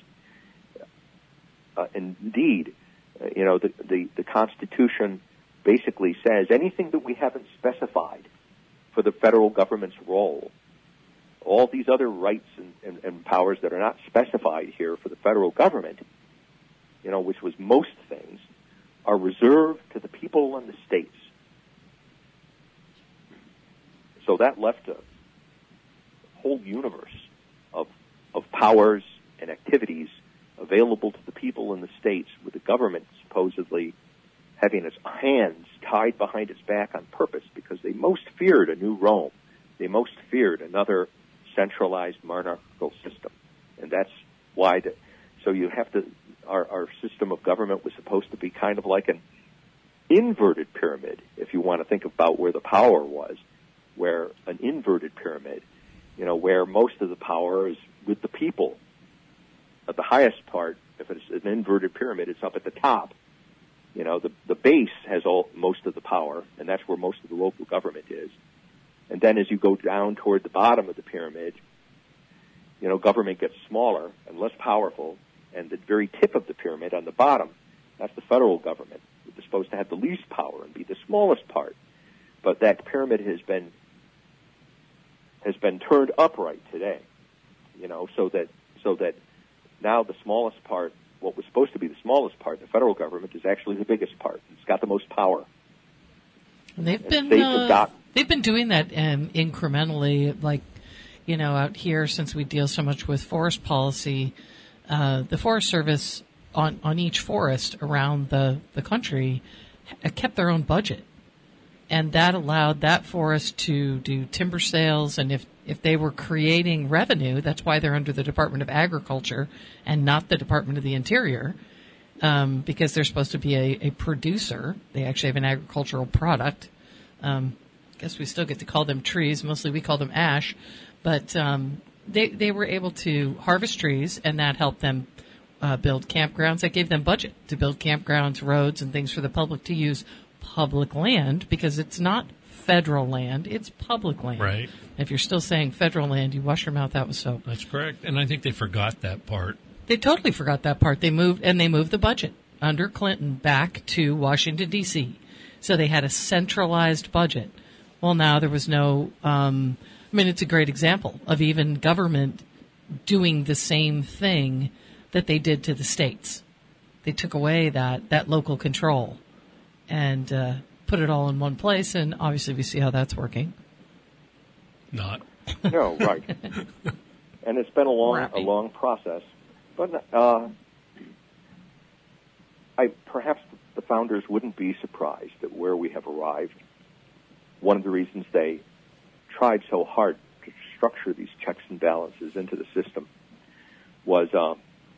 Uh, indeed, uh, you know, the, the, the Constitution basically says anything that we haven't specified for the federal government's role, all these other rights and, and, and powers that are not specified here for the federal government, you know, which was most things, are reserved to the people and the states. So that left a whole universe of of powers and activities available to the people in the states, with the government supposedly having its hands tied behind its back on purpose, because they most feared a new Rome. They most feared another centralized monarchical system. And that's why, the, so you have to, our, our system of government was supposed to be kind of like an inverted pyramid, if you want to think about where the power was, where an inverted pyramid, you know, where most of the power is with the people. At the highest part, if it's an inverted pyramid, it's up at the top. You know, the, the base has all, most of the power, and that's where most of the local government is. And then as you go down toward the bottom of the pyramid, you know, government gets smaller and less powerful, and the very tip of the pyramid on the bottom, that's the federal government, which is supposed to have the least power and be the smallest part. But that pyramid has been has been turned upright today, you know, so that so that now the smallest part, what was supposed to be the smallest part, the federal government, is actually the biggest part. It's got the most power. And they've and been states uh, have got, they've been doing that um, incrementally, like, you know, out here, since we deal so much with forest policy, uh, the Forest Service on, on each forest around the, the country kept their own budget. And that allowed that forest to do timber sales, and if, if they were creating revenue, that's why they're under the Department of Agriculture and not the Department of the Interior, um, because they're supposed to be a, a producer. They actually have an agricultural product. Um, I guess we still get to call them trees. Mostly we call them ash. But um, they, they were able to harvest trees, and that helped them uh, build campgrounds. That gave them budget to build campgrounds, roads, and things for the public to use. Public land, because it's not federal land, it's public land. Right. If you're still saying federal land, you wash your mouth out with soap. That's correct. And I think they forgot that part. They totally forgot that part. They moved, and they moved the budget under Clinton back to Washington, D C So they had a centralized budget. Well, now there was no, um, I mean, it's a great example of even government doing the same thing that they did to the states. They took away that, that local control and uh, put it all in one place, and obviously we see how that's working. Not. No, right. And it's been a long, a Rappy. long process. But uh, I perhaps the founders wouldn't be surprised at where we have arrived. One of the reasons they tried so hard to structure these checks and balances into the system was uh,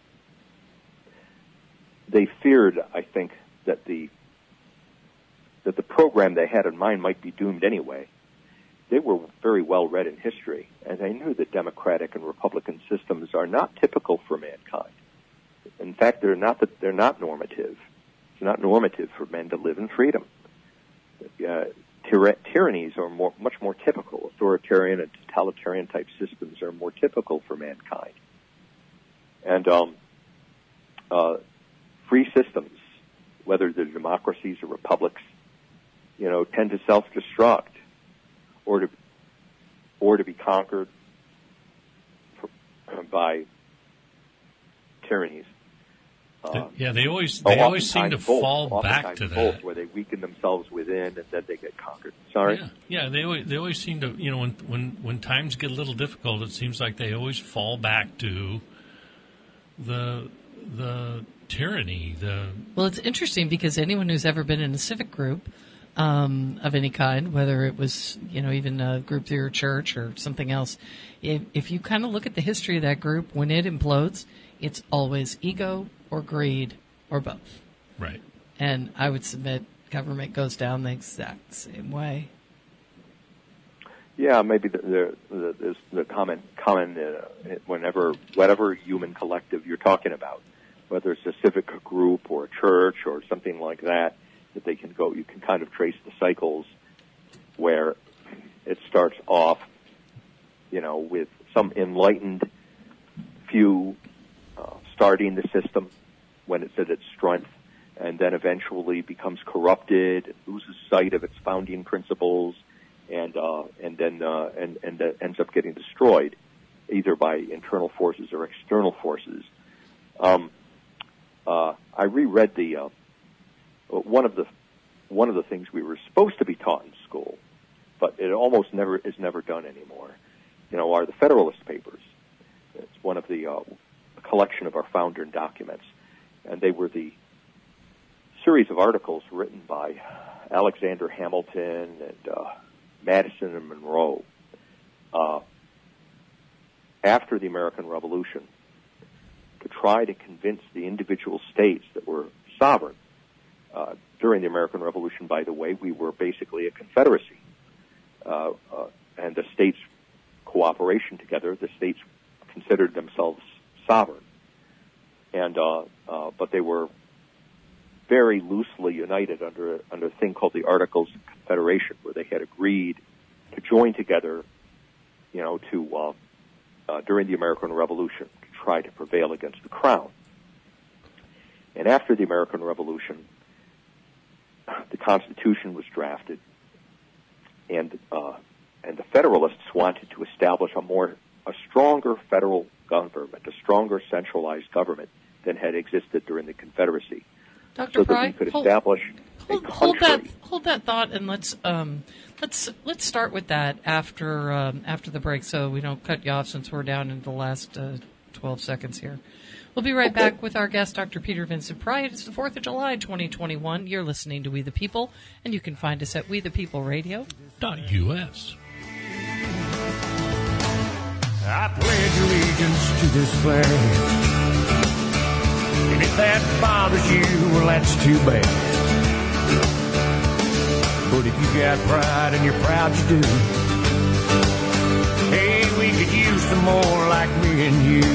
they feared, I think, that the that the program they had in mind might be doomed anyway. They were very well read in history, and they knew that democratic and republican systems are not typical for mankind. In fact, they're not that they're not normative. It's not normative for men to live in freedom. Uh, tyra- tyrannies are more, much more typical. Authoritarian and totalitarian type systems are more typical for mankind. And um, uh, free systems, whether they're democracies or republics, you know, tend to self-destruct or to or to be conquered for, uh, by tyrannies. Uh, yeah, they always oh, they always seem to oftentimes both, fall back oftentimes to both, that. where they weaken themselves within and then they get conquered. Sorry? Yeah, yeah, they always they always seem to, you know, when when when times get a little difficult, it seems like they always fall back to the the tyranny. The Well, it's interesting because anyone who's ever been in a civic group um, of any kind, whether it was, you know, even a group through your church or something else, if, if you kind of look at the history of that group, when it implodes, it's always ego or greed or both. right. And I would submit government goes down the exact same way. Yeah, maybe the the, the, the, the common common uh, whenever whatever human collective you're talking about, whether it's a civic group or a church or something like that, that they can go. You can kind of trace the cycles where it starts off, you know, with some enlightened few uh, starting the system when it's at its strength, and then eventually becomes corrupted, loses sight of its founding principles, and uh, and then uh, and and uh, ends up getting destroyed, either by internal forces or external forces. Um, uh, I reread the uh, one of the one of the things we were supposed to be taught in school, but it almost never is never done anymore. You know, are the Federalist Papers. It's one of the uh, collection of our founder documents, and they were the series of articles written by Alexander Hamilton and uh, Madison and Monroe uh, after the American Revolution to try to convince the individual states that were sovereign. Uh, during the American Revolution, by the way, we were basically a confederacy, uh, uh, and the states' cooperation together, the states considered themselves sovereign, and uh, uh, but they were very loosely united under under a thing called the Articles of Confederation, where they had agreed to join together, you know, to uh, uh, during the American Revolution to try to prevail against the crown. And after the American Revolution, the Constitution was drafted, and uh, and the Federalists wanted to establish a more a stronger federal government, a stronger centralized government than had existed during the Confederacy. Doctor So that Fry, we could hold- establish Hold, a hold that, country. hold that thought, and let's um, let's let's start with that after um, after the break, so we don't cut you off since we're down into the last uh, twelve seconds here. We'll be right Okay. back with our guest, Doctor Peter Vincent Pry. It's the fourth of July, twenty twenty-one. You're listening to We the People, and you can find us at We the People Radio. Dot U S. I pledge allegiance to this flag. And if that bothers you, well, that's too bad. But if you got pride and you're proud you do, hey, we could use some more like me and you.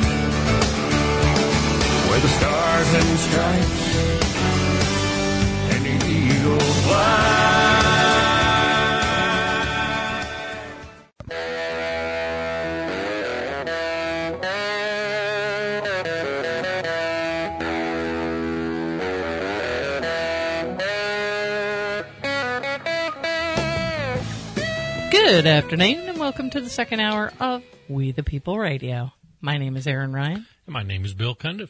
Where the stars and stripes and the eagles fly. Good afternoon, and welcome to the second hour of We the People Radio. My name is Aaron Ryan. And my name is Bill Cundiff.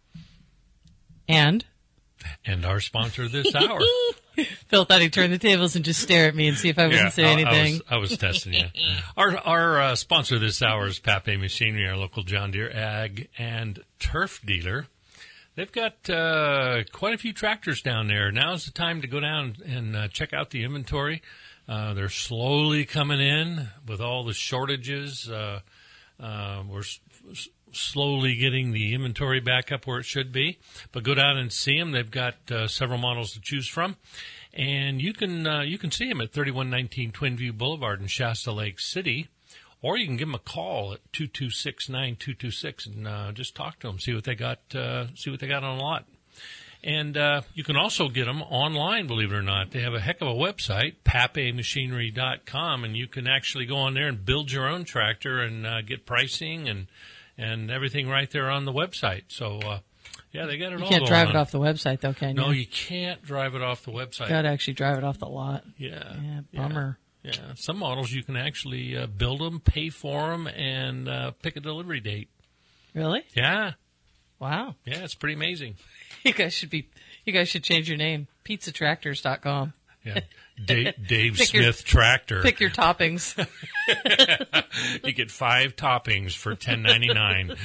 And? And our sponsor this hour. Phil thought he'd turn the tables and just stare at me and see if I wasn't yeah, saying I, I anything. was, I was testing you. Our, our uh, sponsor this hour is Pape Machinery, our local John Deere ag and turf dealer. They've got uh, quite a few tractors down there. Now's the time to go down and uh, check out the inventory. Uh, they're slowly coming in with all the shortages. Uh, uh, we're s- s- slowly getting the inventory back up where it should be. But go down and see them. They've got uh, several models to choose from. And you can uh, you can see them at thirty-one nineteen Twin View Boulevard in Shasta Lake City. Or you can give them a call at two two six, nine two two six and uh, just talk to them, see what they got, uh, see what they got on the lot. And uh, you can also get them online, believe it or not. They have a heck of a website, pape machinery dot com, and you can actually go on there and build your own tractor and uh, get pricing and and everything right there on the website. So, uh, yeah, they got it You all can't going drive on. it off the website, though, can you? No, you can't drive it off the website. Got to actually drive it off the lot. Yeah. Yeah, bummer. Yeah. yeah. Some models you can actually uh, build them, pay for them, and uh, pick a delivery date. Really? Yeah. Wow. Yeah, it's pretty amazing. You guys should be. You guys should change your name. pizza tractors dot com. Yeah, Dave, Dave Pick Smith your- tractor. Pick your toppings. You get five toppings for ten ninety nine.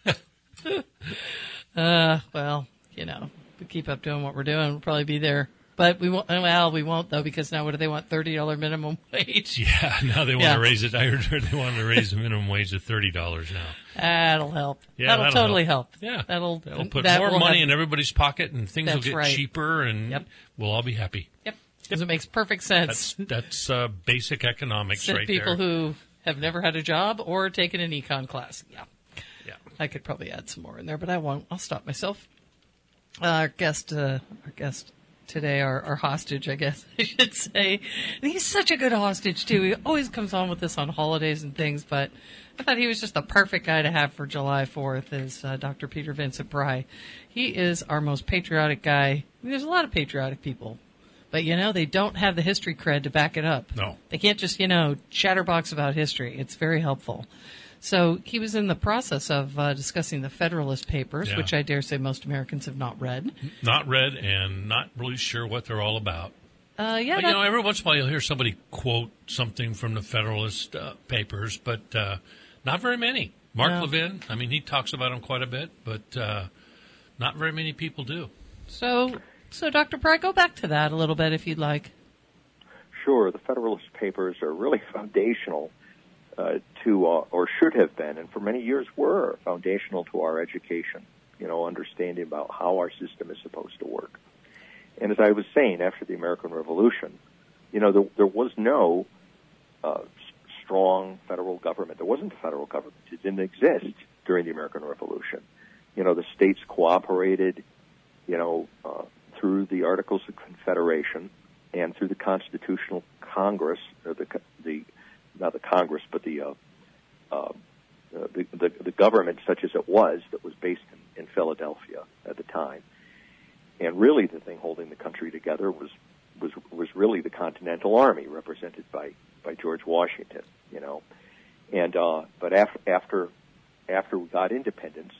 Uh, well, you know, we keep up doing what we're doing. We'll probably be there. But we won't, well, we won't, though, because now what do they want? thirty dollars minimum wage? Yeah, now they want Yeah. to raise it. I heard they want to raise the minimum wage to thirty dollars now. That'll help. Yeah, that'll, that'll totally help. Yeah, That'll, that'll put that more will money have- in everybody's pocket, and things will That's get right. cheaper, and Yep. we'll all be happy. Yep. Because it makes perfect sense. That's that's uh, basic economics Send right people there. who have never had a job or taken an econ class. Yeah. Yeah. I could probably add some more in there, but I won't. I'll stop myself. Uh, our guest, uh, our guest today, our, our hostage, I guess I should say. And he's such a good hostage too. He always comes on with us on holidays and things, but I thought he was just the perfect guy to have for July fourth. Is uh, Doctor Peter Vincent Pry. He is our most patriotic guy. I mean, there's a lot of patriotic people, but you know they don't have the history cred to back it up. No. They can't just you know chatterbox about history. It's very helpful. So he was in the process of uh, discussing the Federalist Papers, Yeah. which I dare say most Americans have not read. Not read and not really sure what they're all about. Uh, yeah, But, that- you know, every once in a while you'll hear somebody quote something from the Federalist uh, Papers, but uh, not very many. Mark No. Levin, I mean, he talks about them quite a bit, but uh, not very many people do. so, so Doctor Pry, go back to that a little bit if you'd like. Sure, the Federalist Papers are really foundational uh, to, uh, or should have been, and for many years were foundational to our education, you know, understanding about how our system is supposed to work. And as I was saying, after the American Revolution, you know, there, there was no uh, s- strong federal government. There wasn't a federal government. It didn't exist during the American Revolution. You know, the states cooperated, you know, uh, through the Articles of Confederation and through the Constitutional Congress, or the, the not the Congress, but the, uh, uh, the, the the government, such as it was, that was based in, in Philadelphia at the time. And really, the thing holding the country together was was was really the Continental Army, represented by, by George Washington. You know, and uh, but after after after we got independence,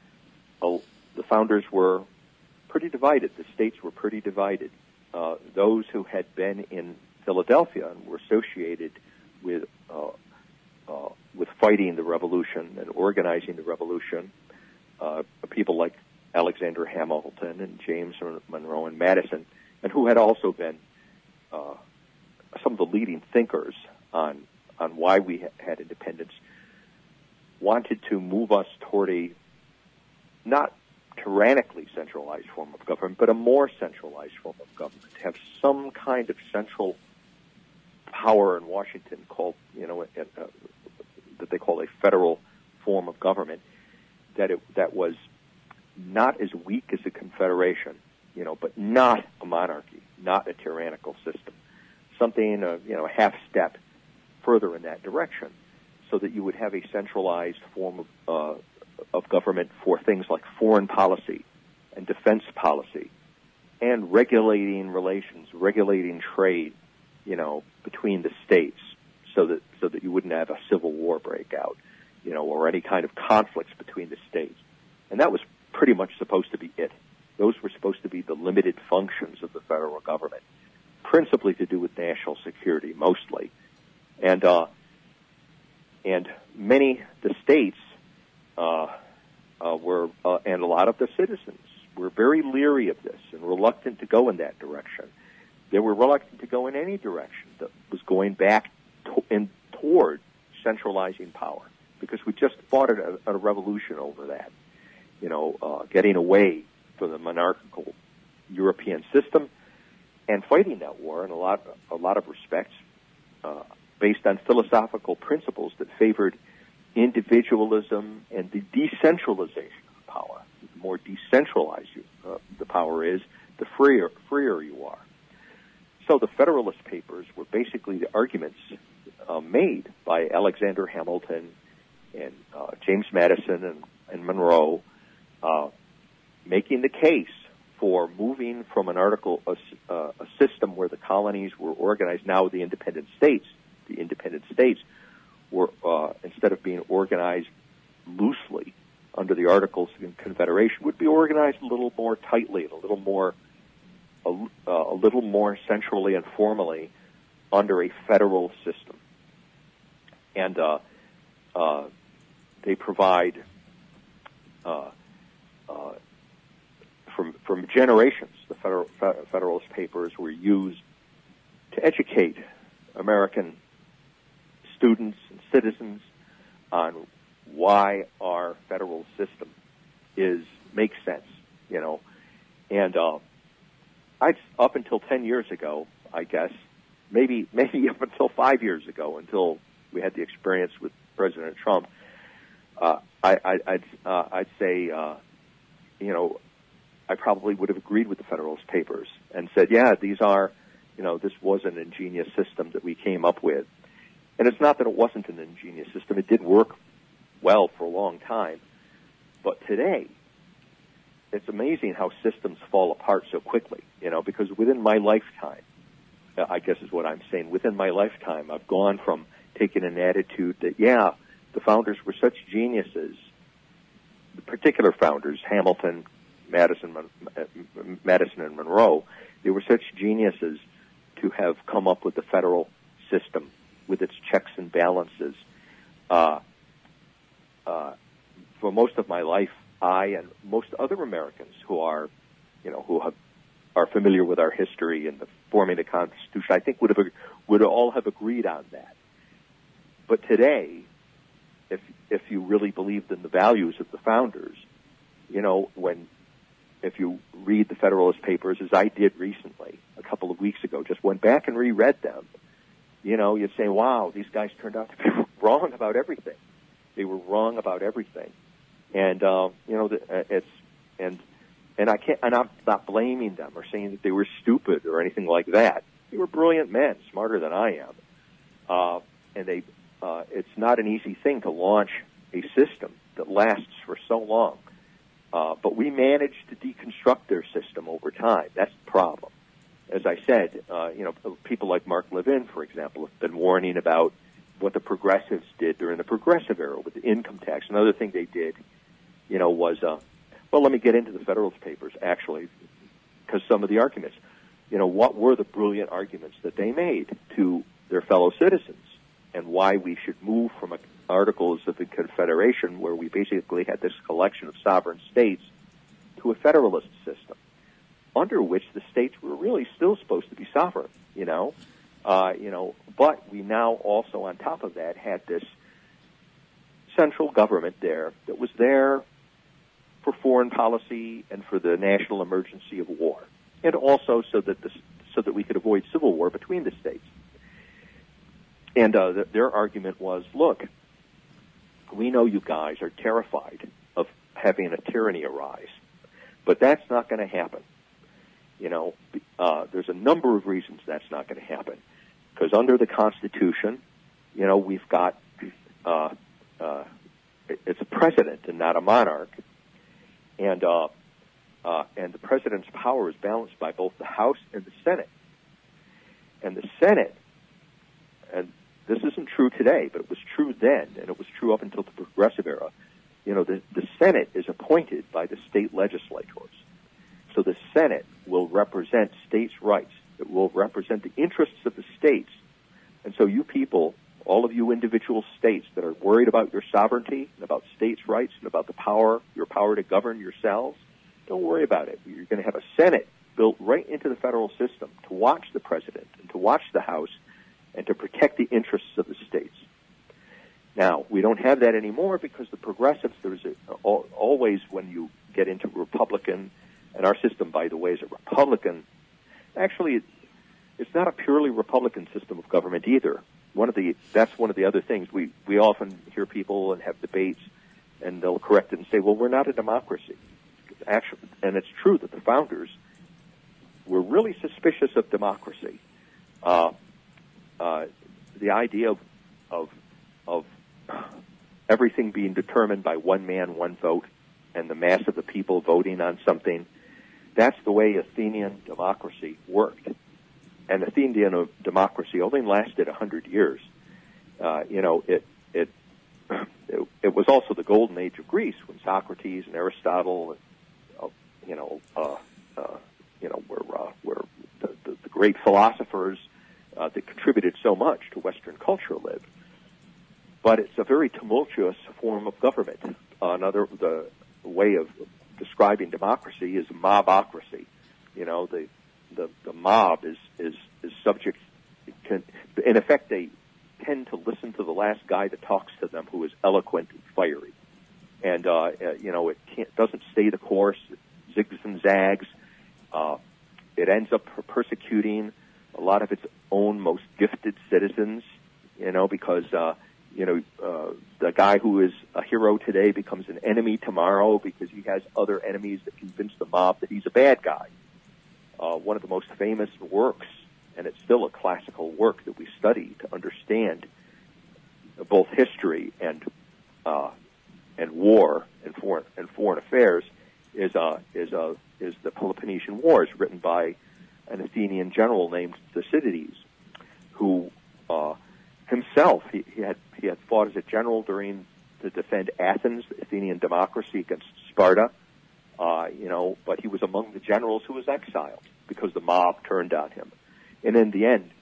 uh, the founders were pretty divided. The states were pretty divided. Uh, those who had been in Philadelphia and were associated with uh, uh, with fighting the revolution and organizing the revolution, uh, people like Alexander Hamilton and James Monroe and Madison, and who had also been uh, some of the leading thinkers on on why we ha- had independence, wanted to move us toward a not tyrannically centralized form of government, but a more centralized form of government, to have some kind of central power in Washington called, you know, uh, uh, that they call a federal form of government, that it that was not as weak as a confederation, you know, but not a monarchy, not a tyrannical system, something, uh, you know, a half step further in that direction, so that you would have a centralized form of, uh, of government for things like foreign policy and defense policy and regulating relations, regulating trade, you know, between the states, so conflicts between the states. And that was pretty much supposed to be it. Those were supposed to be the limited functions of the federal government, principally to do with national security, mostly. And uh, and many, the states uh, uh, were, uh, and a lot of the citizens were very leery of this and reluctant to go in that direction. They were reluctant to go in any direction that was going back to, in, toward centralizing power, because we just fought a, a revolution over that. You know, uh, getting away from the monarchical European system and fighting that war in a lot, a lot of respects, uh, based on philosophical principles that favored individualism and the decentralization of power. The more decentralized you, uh, the power is, the freer, freer you are. So the Federalist Papers were basically the arguments uh, made by Alexander Hamilton and uh, James Madison and, and Monroe, uh, making the case for moving from an article, a, uh, a system where the colonies were organized, now the independent states, the independent states were, uh, instead of being organized loosely under the Articles of Confederation, would be organized a little more tightly, and a little more, a, uh, a little more centrally and formally under a federal system. And uh, uh, they provide, uh, uh, from from generations, the Federal, Federalist Papers were used to educate American students and citizens on why our federal system is makes sense, you know. And uh, I up until ten years ago, I guess, maybe maybe up until five years ago, until we had the experience with President Trump, uh, I, I, I'd uh, I'd say, uh, you know, I probably would have agreed with the Federalist Papers and said, yeah, these are, you know, this was an ingenious system that we came up with. And it's not that it wasn't an ingenious system. It did work well for a long time. But today, it's amazing how systems fall apart so quickly, you know, because within my lifetime, I guess is what I'm saying, within my lifetime, I've gone from taking an attitude that, yeah, the founders were such geniuses, the particular founders, Hamilton, Madison, Madison and Monroe, they were such geniuses to have come up with the federal system with its checks and balances. Uh, uh, for most of my life, I and most other Americans who are, you know, who have, are familiar with our history and the forming the Constitution, I think would have would all have agreed on that. But today, if if you really believed in the values of the founders, you know, when if you read the Federalist Papers, as I did recently, a couple of weeks ago, just went back and reread them, you know, you'd say, wow, these guys turned out to be wrong about everything. They were wrong about everything. And, uh, you know, it's, and, and I can't, and I'm not blaming them or saying that they were stupid or anything like that. They were brilliant men, smarter than I am. Uh, and they, uh, it's not an easy thing to launch a system that lasts for so long. Uh, but we managed to deconstruct their system over time. That's the problem. As I said, uh, you know, people like Mark Levin, for example, have been warning about what the progressives did during the progressive era with the income tax. Another thing they did, you know, was, uh, well, let me get into the Federalist Papers, actually, because some of the arguments, you know, what were the brilliant arguments that they made to their fellow citizens and why we should move from a Articles of the Confederation, where we basically had this collection of sovereign states, to a federalist system, under which the states were really still supposed to be sovereign, you know, uh, you know. But we now also, on top of that, had this central government there that was there for foreign policy and for the national emergency of war, and also so that this, so that we could avoid civil war between the states. And uh, th- their argument was, look, we know you guys are terrified of having a tyranny arise, but that's not going to happen. You know, uh, there's a number of reasons that's not going to happen. Because under the Constitution, you know, we've got, uh, uh, it's a president and not a monarch. And, uh, uh, and the president's power is balanced by both the House and the Senate. And the Senate, and this isn't true today, but it was true then, and it was true up until the Progressive era. you know, the, the Senate is appointed by the state legislators. So the Senate will represent states' rights. It will represent the interests of the states. And so you people, all of you individual states that are worried about your sovereignty and about states' rights and about the power, your power to govern yourselves, don't worry about it. You're going to have a Senate built right into the federal system to watch the president and to watch the House and to protect the interests of the states. Now, we don't have that anymore because the progressives, there's a, always when you get into Republican, and our system, by the way, is a Republican. Actually, it's not a purely Republican system of government either. One of the that's one of the other things. We we often hear people and have debates, and they'll correct it and say, "Well, we're not a democracy." Actually, and it's true that the founders were really suspicious of democracy. Uh, uh, the idea of, of of everything being determined by one man, one vote, and the mass of the people voting on something. That's the way Athenian democracy worked. And Athenian democracy only lasted a hundred years. Uh, you know, it, it it it was also the golden age of Greece when Socrates and Aristotle, uh, you know, uh, uh, you know, were uh, were the, the, the great philosophers uh, that contributed so much to Western culture lived. But it's a very tumultuous form of government. Uh, another the way of describing democracy is mobocracy. You know, the the, the mob is, is, is subject, can, in effect, they tend to listen to the last guy that talks to them who is eloquent and fiery. And, uh, uh, you know, it can't, doesn't stay the course, it zigs and zags. Uh, it ends up persecuting a lot of its own most gifted citizens, you know, because, uh, you know, uh, the guy who is a hero today becomes an enemy tomorrow because he has other enemies that convince the mob that he's a bad guy. Uh, one of the most famous works, and it's still a classical work that we study to understand both history and uh, and war and foreign and foreign affairs, is uh, is uh, is the Peloponnesian Wars, written by an Athenian general named Thucydides, who uh, himself he, he had he had fought as a general during to defend Athens, the Athenian democracy, against Sparta. Uh, you know, but he was among the generals who was exiled because the mob turned on him. And in the end,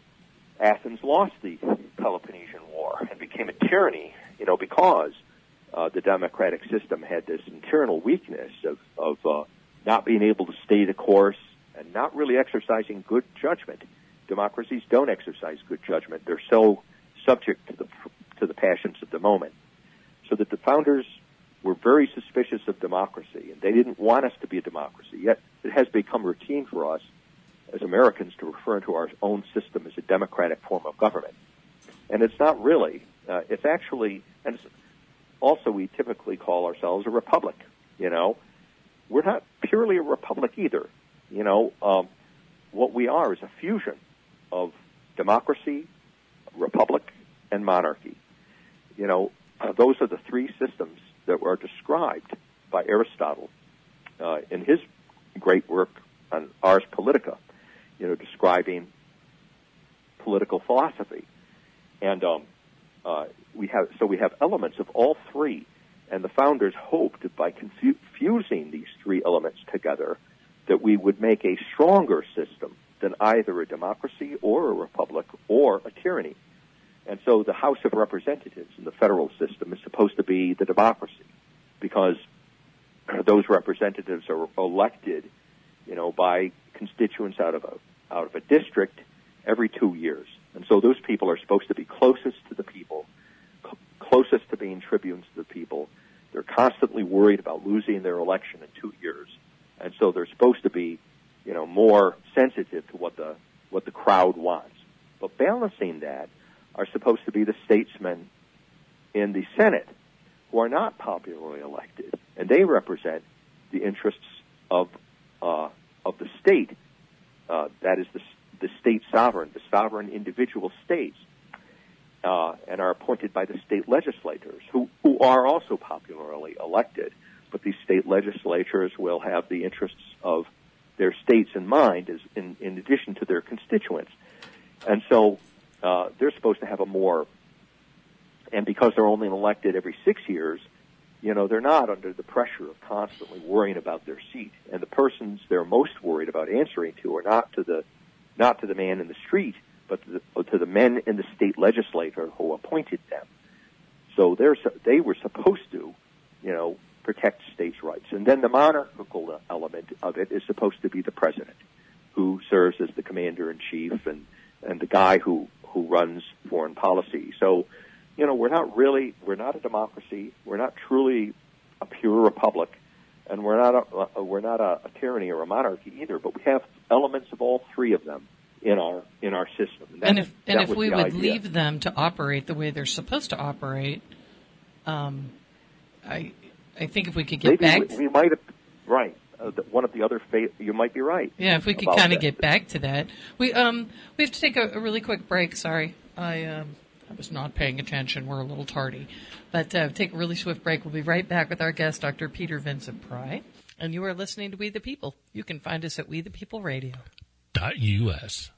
Athens lost the Peloponnesian War and became a tyranny, you know, because uh, the democratic system had this internal weakness of, of uh, not being able to stay the course and not really exercising good judgment. Democracies don't exercise good judgment. They're so subject to the, to the passions of the moment. So that the founders were very suspicious of democracy, and they didn't want us to be a democracy. Yet it has become routine for us as Americans to refer to our own system as a democratic form of government. And it's not really. Uh, it's actually, and it's also we typically call ourselves a republic, you know. We're not purely a republic either. You know, um, what we are is a fusion of democracy, republic, and monarchy. You know, uh, those are the three systems that were described by Aristotle uh, in his great work on Ars Politica, you know, describing political philosophy. And um, uh, we have so we have elements of all three, and the founders hoped that by confu- fusing these three elements together, that we would make a stronger system than either a democracy or a republic or a tyranny. And so the House of Representatives in the federal system is supposed to be the democracy, because those representatives are elected, you know, by constituents out of a out of a district every two years. And so those people are supposed to be closest to the people, cl- closest to being tribunes to the people. They're constantly worried about losing their election in two years. And so they're supposed to be, you know, more sensitive to what the what the crowd wants. But balancing that are supposed to be the statesmen in the Senate, who are not popularly elected, and they represent the interests of uh, of the state. Uh, that is the the state sovereign, the sovereign individual states, uh, and are appointed by the state legislators, who who are also popularly elected. But these state legislatures will have the interests of their states in mind, as in, in addition to their constituents, and so. Uh, they're supposed to have a more, and because they're only elected every six years, you know, they're not under the pressure of constantly worrying about their seat. And the persons they're most worried about answering to are not to the not to the man in the street, but to the, to the men in the state legislature who appointed them. So they're they were supposed to, you know, protect states' rights. And then the monarchical element of it is supposed to be the president, who serves as the commander-in-chief and, and the guy who, who runs foreign policy. So, you know, we're not really, we're not a democracy. We're not truly a pure republic. And we're not a, a, we're not a, a tyranny or a monarchy either, but we have elements of all three of them in our in our system. And, and if, and that if was we the would idea. leave them to operate the way they're supposed to operate, um, I I think if we could get Maybe back... we, we might have, right. Uh, the, one of the other, fa- you might be right. Yeah, if we could about kind of that. get back to that. We um we have to take a, a really quick break. Sorry, I um I was not paying attention. We're a little tardy, but uh, take a really swift break. We'll be right back with our guest, Doctor Peter Vincent Pry, and you are listening to We the People. You can find us at We the People Radio. Dot U S.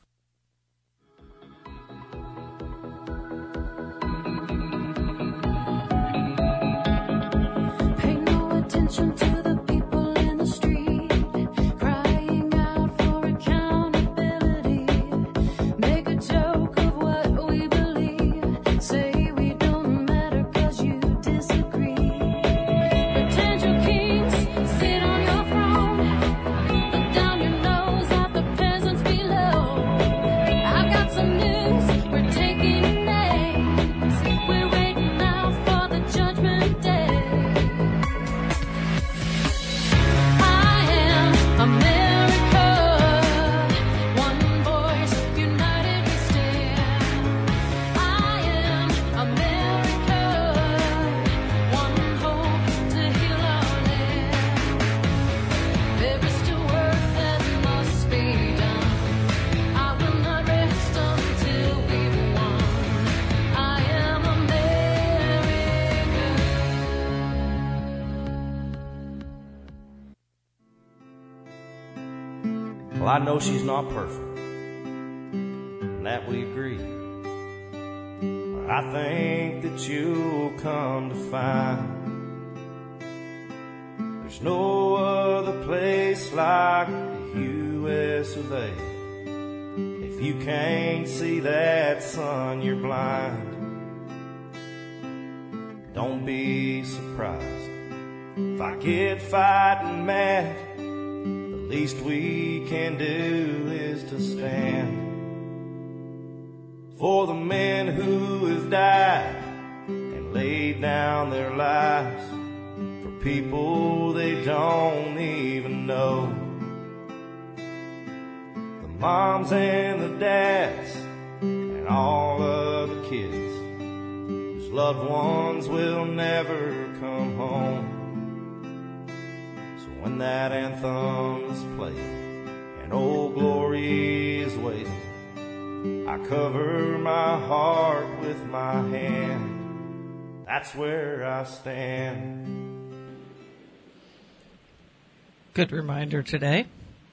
Pay no attention to the people in the street, crying out for accountability. Make a joke of what we believe. Say we don't matter 'cause you disagree. Pretend you're kings, sit on your throne. Look down your nose at the peasants below. I've got some news, we're taking names. We're waiting out for the judgment day. I am America, one voice, united we stand. I am America, one hope to heal our land. There is still work that must be done. I will not rest until we've won. I am America. Well, I know she's not perfect, and that we agree. But I think that you'll come to find there's no other place like the U S of A. If you can't see that, son, you're blind. Don't be surprised if I get fighting mad. The least we can do is to stand for the men who have died and laid down their lives for people they don't even know. The moms and the dads and all of the kids whose loved ones will never come home. So when that anthem is played and Old Glory is waiting, I cover my heart with my hand. That's where I stand. Good reminder today.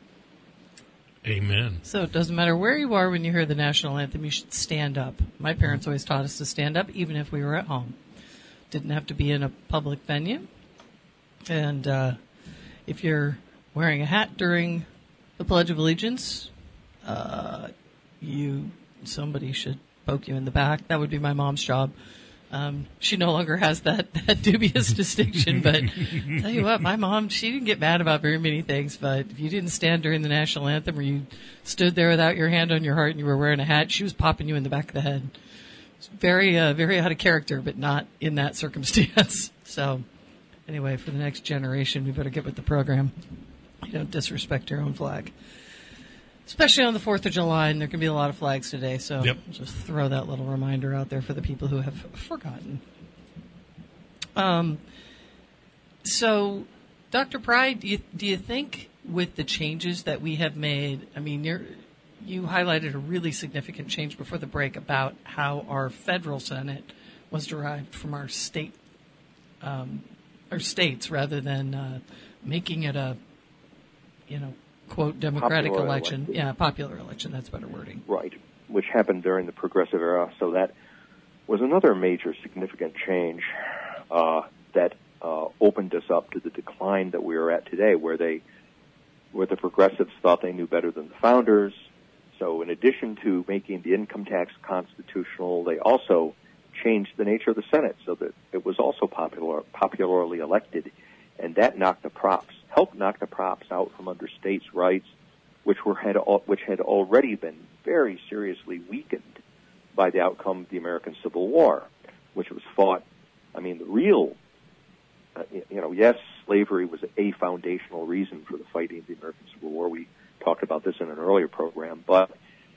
Amen. So it doesn't matter where you are when you hear the national anthem, you should stand up. My parents always taught us to stand up even if we were at home. Didn't have to be in a public venue. And uh, if you're wearing a hat during the Pledge of Allegiance, uh, you somebody should poke you in the back. That would be my mom's job. Um, she no longer has that, that dubious distinction, but tell you what, my mom, she didn't get mad about very many things, but if you didn't stand during the national anthem or you stood there without your hand on your heart and you were wearing a hat, she was popping you in the back of the head. It's very, uh, very out of character, but not in that circumstance. So anyway, for the next generation, we better get with the program. You don't disrespect your own flag. Especially on the fourth of July, and there can be a lot of flags today, so Yep. just throw that little reminder out there for the people who have forgotten. Um, so, Doctor Pry, do you, do you think with the changes that we have made, I mean, you're, you highlighted a really significant change before the break about how our federal Senate was derived from our state, um, our states, rather than uh, making it a, you know, quote, democratic Popular election. election. Yeah, popular election. That's better wording. Right, which happened during the Progressive era. So that was another major significant change uh, that uh, opened us up to the decline that we are at today, where they, where the progressives thought they knew better than the founders. So in addition to making the income tax constitutional, they also changed the nature of the Senate so that it was also popular, popularly elected, and that knocked the props, helped knock the props out from under states' rights, which were had which had already been very seriously weakened by the outcome of the American Civil War, which was fought. I mean, the real, uh, you know, yes, slavery was a foundational reason for the fighting of the American Civil War. We talked about this in an earlier program, but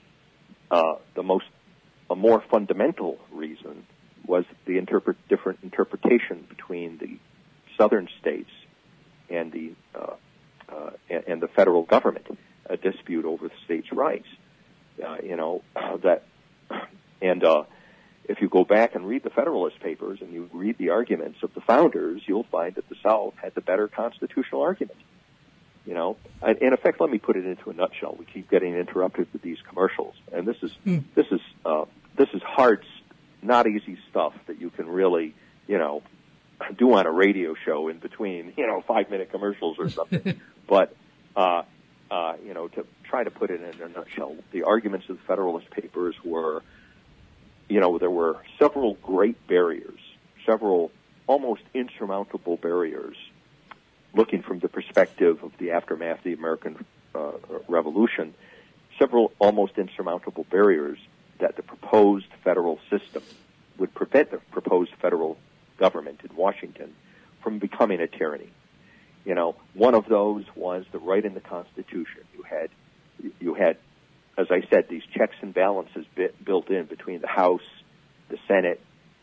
uh, the most, a more fundamental reason was the interpret, different interpretation between the southern states and the uh, uh, and, and the federal government, a dispute over the states' rights. Uh, you know uh, that, and uh, if you go back and read the Federalist Papers and you read the arguments of the founders, you'll find that the South had the better constitutional argument. You know, and in effect, let me put it into a nutshell. We keep getting interrupted with these commercials, and this is mm. this is uh, this is hard, not easy stuff that you can really, you know, do on a radio show in between, you know, five minute commercials or something. but uh, uh, you know, to try to put it in a nutshell, the arguments of the Federalist Papers were, you know, there were several great barriers, several almost insurmountable barriers, looking from the perspective of the aftermath of the American uh, Revolution, several almost insurmountable barriers that the proposed federal system would prevent the proposed federal government in Washington from becoming a tyranny. You know, one of those was the right in the Constitution. You had, you had, as I said, these checks and balances bit, built in between the House, the Senate,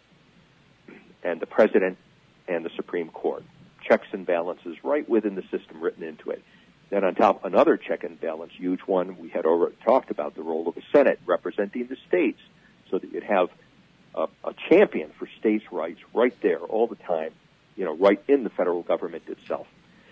and the President and the Supreme Court. Checks and balances right within the system written into it. Then on top, another check and balance, huge one, we had already talked about the role of the Senate representing the states, so that you'd have a, a champion for states' rights right there all the time, you know, right in the federal government itself.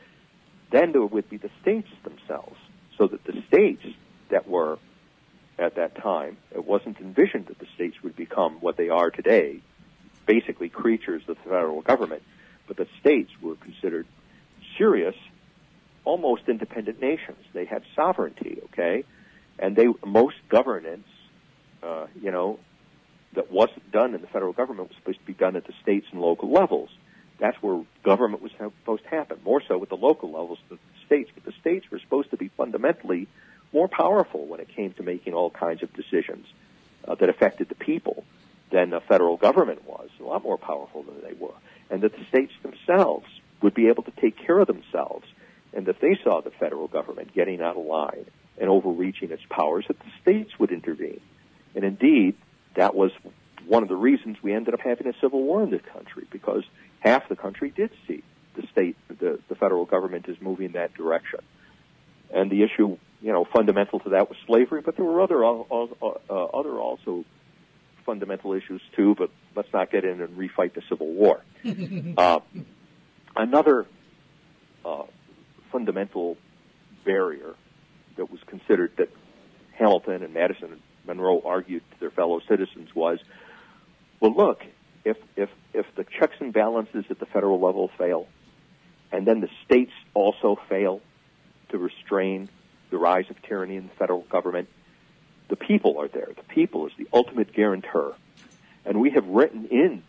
Then there would be the states themselves, so that the states that were at that time, it wasn't envisioned that the states would become what they are today, basically creatures of the federal government, but the states were considered serious, almost independent nations. They had sovereignty, okay? And they, most governance, uh, you know, that wasn't done in the federal government was supposed to be done at the states and local levels. That's where government was supposed to happen, more so with the local levels than the states. But the states were supposed to be fundamentally more powerful when it came to making all kinds of decisions uh, that affected the people than the federal government was, a lot more powerful than they were. And that the states themselves would be able to take care of themselves, and that they saw the federal government getting out of line and overreaching its powers, that the states would intervene. And indeed, that was one of the reasons we ended up having a civil war in this country, because half the country did see the state, the, the federal government is moving that direction. And the issue, you know, fundamental to that was slavery, but there were other, uh, uh, other also fundamental issues too, but let's not get in and refight the Civil War. uh, another uh, fundamental barrier that was considered that Hamilton and Madison and Monroe argued to their fellow citizens was, well, look, if if if the checks and balances at the federal level fail, and then the states also fail to restrain the rise of tyranny in the federal government, the people are there. The people is the ultimate guarantor. And we have written in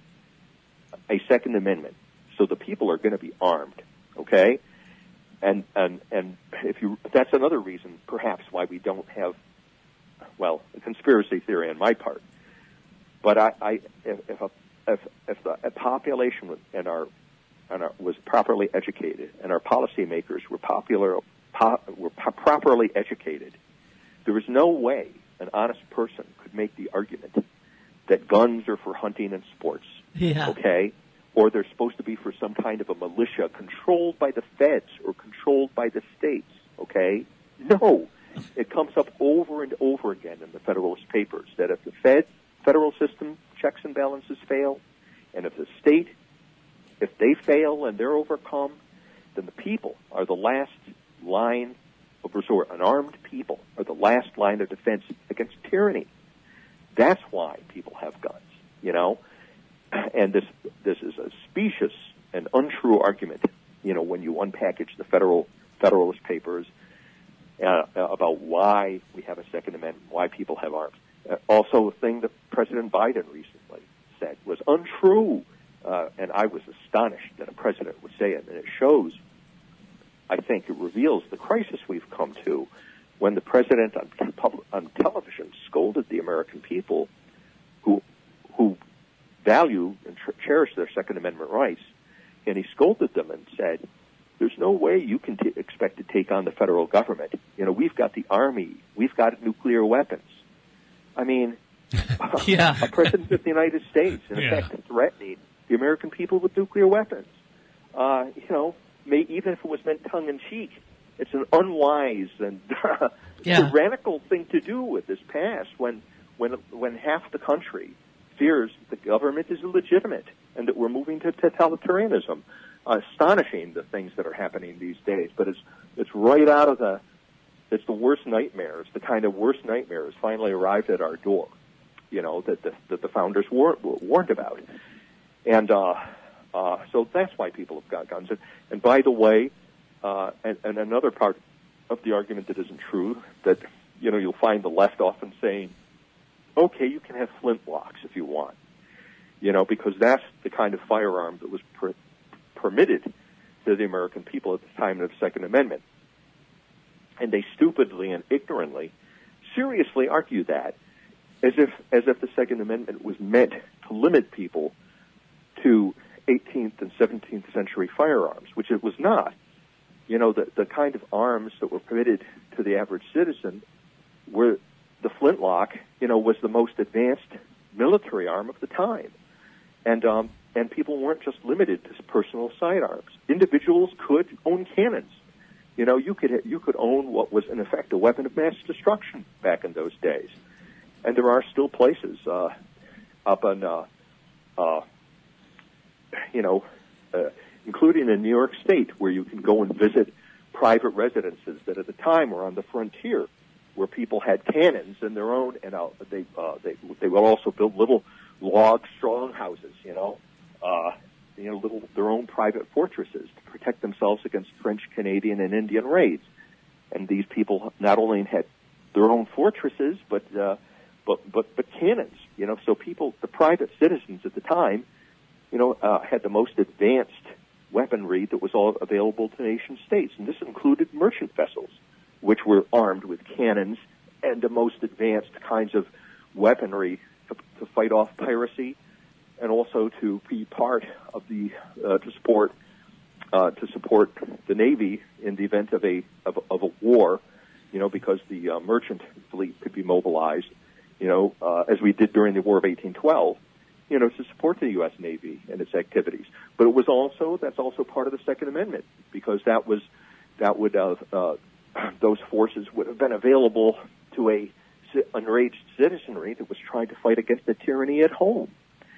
a Second Amendment, so the people are going to be armed, okay? And and and if you, that's another reason, perhaps, why we don't have, well, a conspiracy theory on my part. But I, I if, if a if if the a population was, and our and our, was properly educated, and our policymakers were popular po, were po- properly educated, there was no way an honest person could make the argument that guns are for hunting and sports, yeah. okay, or they're supposed to be for some kind of a militia controlled by the feds or controlled by the states, okay? No. It comes up over and over again in the Federalist Papers that if the Fed, federal system checks and balances fail, and if the state, if they fail and they're overcome, then the people are the last line of resort. An armed people are the last line of defense against tyranny. That's why people have guns, you know? And this this is a specious an untrue argument, you know, when you unpackage the federal Federalist Papers uh, about why we have a Second Amendment, why people have arms. Uh, also, a thing that President Biden recently said was untrue, uh, and I was astonished that a president would say it, and it shows, I think it reveals the crisis we've come to when the president on, pub- on television scolded the American people who who value and tr- cherish their Second Amendment rights, and he scolded them and said, there's no way you can t- expect to take on the federal government. You know, we've got the Army. We've got nuclear weapons. I mean, yeah. a president of the United States, in Yeah. effect, threatening the American people with nuclear weapons. Uh, you know, may, even if it was meant tongue-in-cheek, it's an unwise and Yeah. tyrannical thing to do at this pass when, when, when half the country fears the government is illegitimate and that we're moving to totalitarianism. Uh, astonishing, the things that are happening these days, but it's it's right out of the it's the worst nightmares. The kind of worst nightmares finally arrived at our door, you know, that the, that the founders war, warned about, and uh, uh, so that's why people have got guns. And, and by the way, uh, and, and another part of the argument that isn't true, that you know you'll find the left often saying, okay, you can have flintlocks if you want, you know, because that's the kind of firearm that was per- permitted to the American people at the time of the Second Amendment. And they stupidly and ignorantly, seriously argue that as if as if the Second Amendment was meant to limit people to eighteenth and seventeenth century firearms, which it was not. You know, the, the kind of arms that were permitted to the average citizen were the flintlock, you know, was the most advanced military arm of the time. And um, and people weren't just limited to personal sidearms. Individuals could own cannons. You know, you could you could own what was in effect a weapon of mass destruction back in those days. And there are still places uh, up in, uh, uh, you know, uh, including in New York State, where you can go and visit private residences that at the time were on the frontier, where people had cannons in their own, and uh, they uh, they they would also build little log strong houses, you know, uh, you know, little their own private fortresses to protect themselves against French, Canadian, and Indian raids. And these people not only had their own fortresses, but uh, but but but cannons, you know. So people, the private citizens at the time, you know, uh, had the most advanced weaponry that was all available to nation states, and this included merchant vessels, which were armed with cannons and the most advanced kinds of weaponry to, to fight off piracy, and also to be part of the uh, to support uh, to support the Navy in the event of a of, of a war, you know, because the uh, merchant fleet could be mobilized, you know, uh, as we did during the War of eighteen twelve, you know, to support the U S Navy and its activities. But it was also that's also part of the Second Amendment, because that was that would uh, uh, those forces would have been available to a enraged citizenry that was trying to fight against the tyranny at home.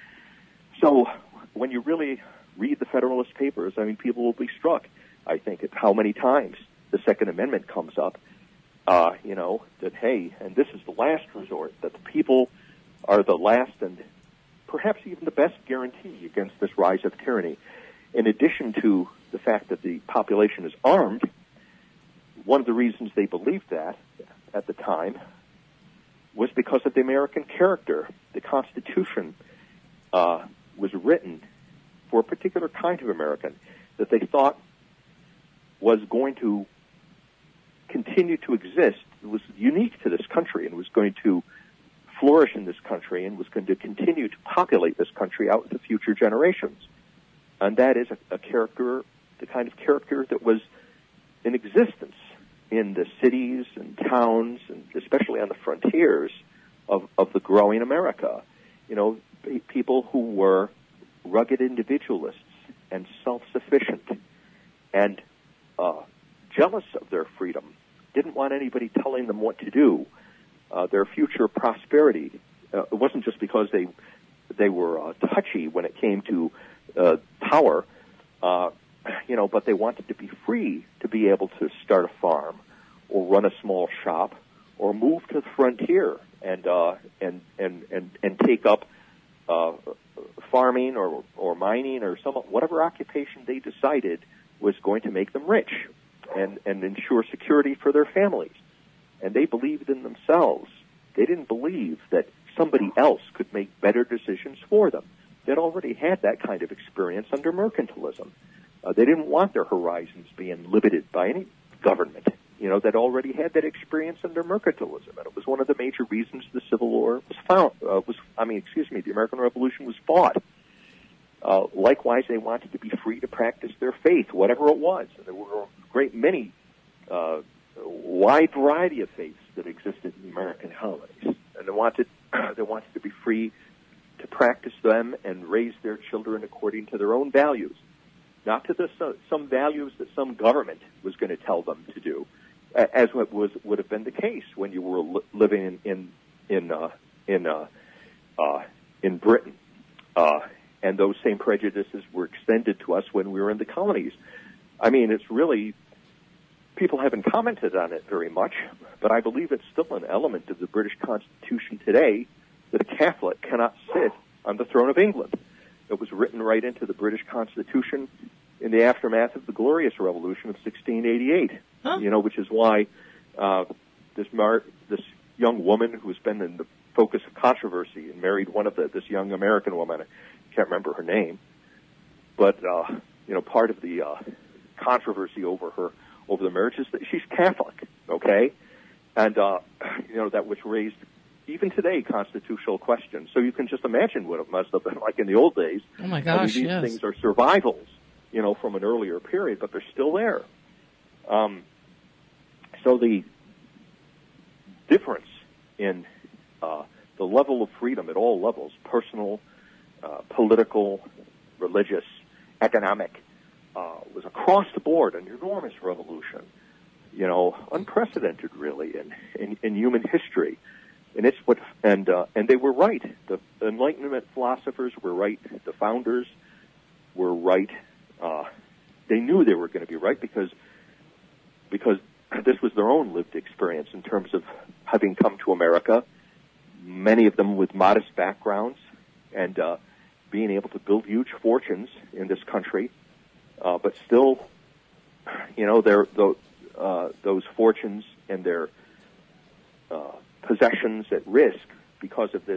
So when you really read the Federalist Papers, I mean, people will be struck, I think, at how many times the Second Amendment comes up, uh, you know, that, hey, and this is the last resort, that the people are the last and perhaps even the best guarantee against this rise of tyranny. In addition to the fact that the population is armed, one of the reasons they believed that at the time was because of the American character. The Constitution uh, was written for a particular kind of American that they thought was going to continue to exist. It was unique to this country and was going to flourish in this country and was going to continue to populate this country out into future generations. And that is a, a character, the kind of character that was in existence in the cities and towns, and especially on the frontiers of, of the growing America. You know, people who were rugged individualists and self-sufficient and uh, jealous of their freedom, didn't want anybody telling them what to do. Uh, their future prosperity, uh, it wasn't just because they they were uh, touchy when it came to uh, power, uh, you know, but they wanted to be free to be able to start a farm or run a small shop or move to the frontier and uh, and, and and and take up uh, farming or, or mining or some whatever occupation they decided was going to make them rich and, and ensure security for their families. And they believed in themselves. They didn't believe that somebody else could make better decisions for them. They'd already had that kind of experience under mercantilism. Uh, they didn't want their horizons being limited by any government. You know, they'd already had that experience under mercantilism, and it was one of the major reasons the Civil War was found. Uh, was I mean, excuse me, the American Revolution was fought. Uh, likewise, they wanted to be free to practice their faith, whatever it was. And there were a great many, uh, wide variety of faiths that existed in the American colonies, and they wanted they wanted to be free to practice them and raise their children according to their own values, not to the, some values that some government was going to tell them to do, as what was would have been the case when you were li- living in in in uh, in, uh, uh, in Britain, uh, and those same prejudices were extended to us when we were in the colonies. I mean, it's really people haven't commented on it very much, but I believe it's still an element of the British Constitution today that a Catholic cannot sit on the throne of England. It was written right into the British Constitution in the aftermath of the Glorious Revolution of sixteen eighty-eight. Huh? You know, which is why uh, this mar- this young woman who's been in the focus of controversy and married one of the this young American woman, I can't remember her name, but uh, you know, part of the uh, controversy over her over the marriage is that she's Catholic, okay, and uh, you know that which raised even today constitutional questions. So you can just imagine what it must have been like in the old days. Oh my gosh, I mean, these yes. things are survivals, you know, from an earlier period, but they're still there. Um, so the difference in uh, the level of freedom at all levels, personal, uh, political, religious, economic, uh, was across the board an enormous revolution, you know, unprecedented really in, in, in human history. And it's what, and uh, and they were right. The Enlightenment philosophers were right. The founders were right. Uh, they knew they were going to be right because because this was their own lived experience in terms of having come to America. Many of them with modest backgrounds and uh, being able to build huge fortunes in this country, uh, but still, you know, their those, uh, those fortunes and their uh, possessions at risk because of this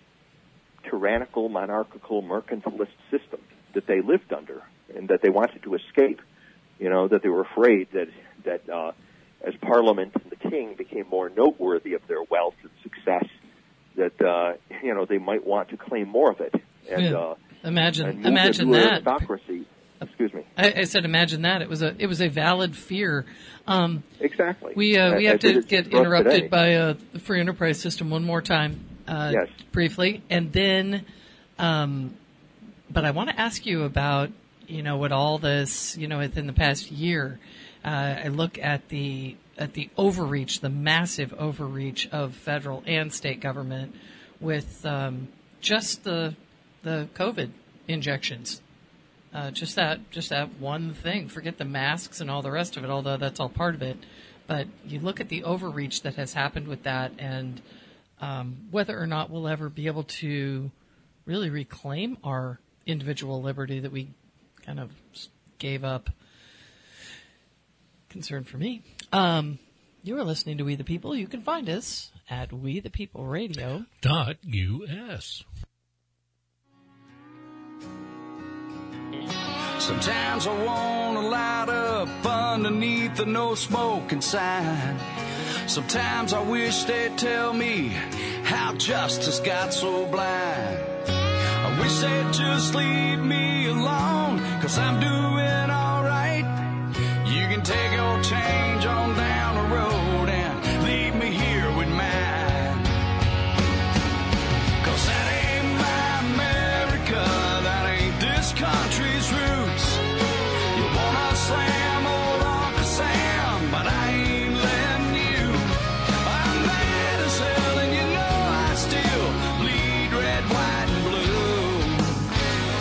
tyrannical, monarchical, mercantilist system that they lived under and that they wanted to escape. You know, that they were afraid that, that uh, as Parliament and the King became more noteworthy of their wealth and success, that, uh, you know, they might want to claim more of it. And, yeah. uh, imagine and imagine that. Aristocracy. Excuse me. I, I said, imagine that. It was a it was a valid fear. Um, exactly. We uh, we As have to get interrupted today. by uh, the free enterprise system one more time, uh, yes. briefly, and then. Um, but I want to ask you about you know what all this you know within the past year. Uh, I look at the at the overreach, the massive overreach of federal and state government with um, just the the COVID injections. Uh, just that, just that one thing. Forget the masks and all the rest of it, although that's all part of it. But you look at the overreach that has happened with that, and um, whether or not we'll ever be able to really reclaim our individual liberty that we kind of gave up. Concern for me. Um, you are listening to We the People. You can find us at We the People Radio dot U S. Sometimes I want to light up underneath the no smoking sign. Sometimes I wish they'd tell me how justice got so blind. I wish they'd just leave me alone, 'cause I'm doing alright. You can take your change on down the road and leave me here with mine. 'Cause that ain't my America, that ain't this country's roots. You wanna slam old Uncle Sam, but I ain't letting you. I'm mad as hell and you know I still bleed red, white, and blue.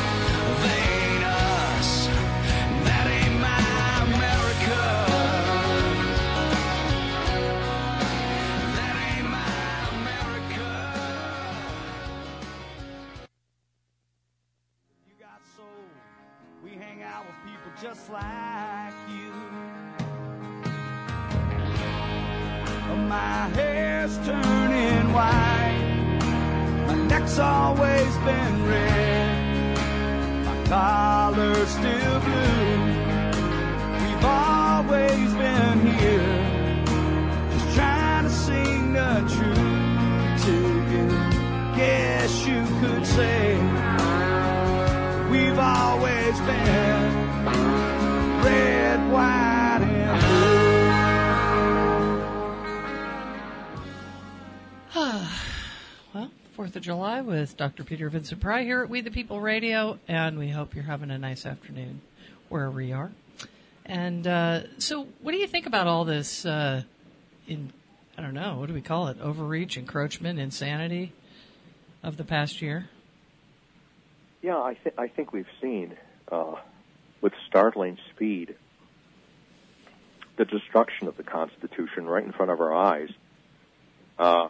They ain't us, that ain't my America. out with people just like you. My hair's turning white, my neck's always been red, my collar's still blue. We've always been here, just trying to sing the truth to you. Guess you could say we've always been red, white, and blue. Well, fourth of July with Doctor Peter Vincent Pry here at We the People Radio, and we hope you're having a nice afternoon wherever you are. And uh, so what do you think about all this, uh, in I don't know, what do we call it, overreach, encroachment, insanity of the past year? Yeah, I, th- I think we've seen uh, with startling speed the destruction of the Constitution right in front of our eyes. Uh,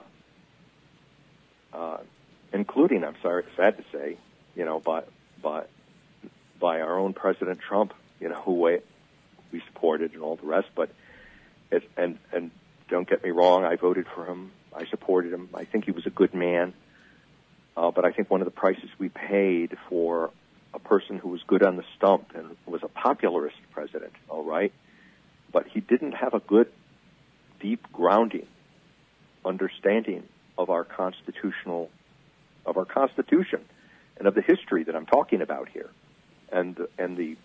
Uh, including, I'm sorry, sad to say, you know, by by by our own President Trump, you know, who we, we supported and all the rest. But it, and and don't get me wrong, I voted for him, I supported him. I think he was a good man. Uh, but I think one of the prices we paid for a person who was good on the stump and was a popularist president, all right, but he didn't have a good, deep grounding, understanding of our constitutional, of our Constitution, and of the history that I'm talking about here, and and the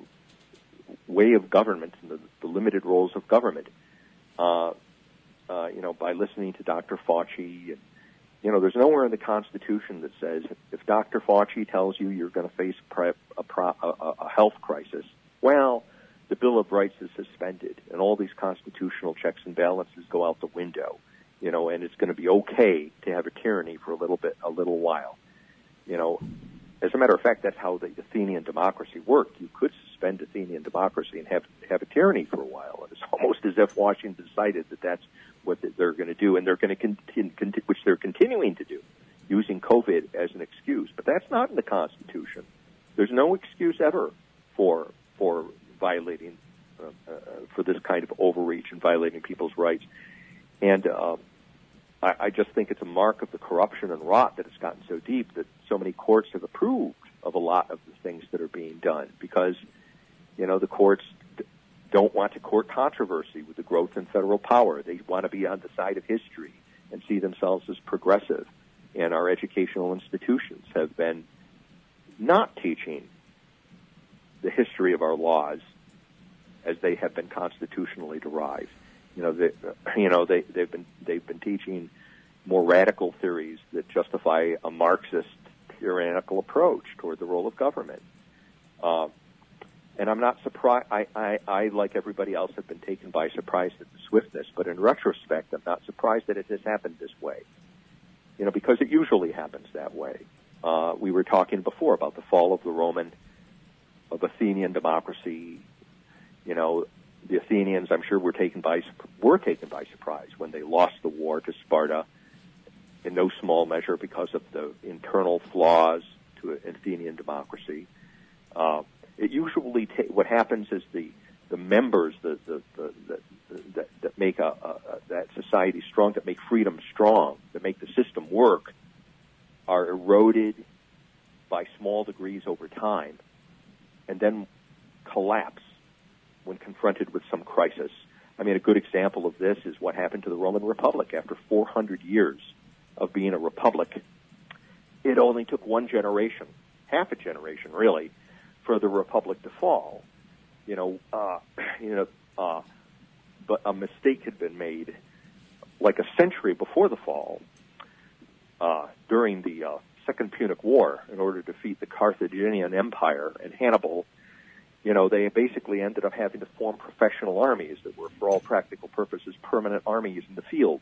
way of government and the, the limited roles of government. Uh, uh, you know, by listening to Doctor Fauci, and you know, there's nowhere in the Constitution that says if Doctor Fauci tells you you're going to face pre- a, pro- a, a health crisis, well, the Bill of Rights is suspended, and all these constitutional checks and balances go out the window. You know, and it's going to be okay to have a tyranny for a little bit, a little while. You know, as a matter of fact, that's how the Athenian democracy worked. You could suspend Athenian democracy and have have a tyranny for a while. And it's almost as if Washington decided that that's what they're going to do, and they're going to continue, which they're continuing to do, using COVID as an excuse. But that's not in the Constitution. There's no excuse ever for for violating uh, uh, for this kind of overreach and violating people's rights. And uh, I, I just think it's a mark of the corruption and rot that it's gotten so deep that so many courts have approved of a lot of the things that are being done because, you know, the courts d- don't want to court controversy with the growth in federal power. They want to be on the side of history and see themselves as progressive. And our educational institutions have been not teaching the history of our laws as they have been constitutionally derived. You know, they, you know, they, they've been they've been teaching more radical theories that justify a Marxist tyrannical approach toward the role of government. Uh, and I'm not surprised. I, I, I, like everybody else, have been taken by surprise at the swiftness. But in retrospect, I'm not surprised that it has happened this way. You know, because it usually happens that way. Uh, we were talking before about the fall of the Roman, of Athenian democracy. You know, the Athenians, I'm sure, were taken by were taken by surprise when they lost the war to Sparta, in no small measure because of the internal flaws to Athenian democracy. Uh, it usually ta- what happens is the the members the, the, the, the, the, that, that make a, a, a that society strong, that make freedom strong, that make the system work, are eroded by small degrees over time, and then collapse when confronted with some crisis. I mean, a good example of this is what happened to the Roman Republic after four hundred years of being a republic. It only took one generation, half a generation really, for the republic to fall. You know, uh, you know, uh, but a mistake had been made like a century before the fall, uh, during the uh, Second Punic War, in order to defeat the Carthaginian Empire and Hannibal. You know, they basically ended up having to form professional armies that were, for all practical purposes, permanent armies in the field.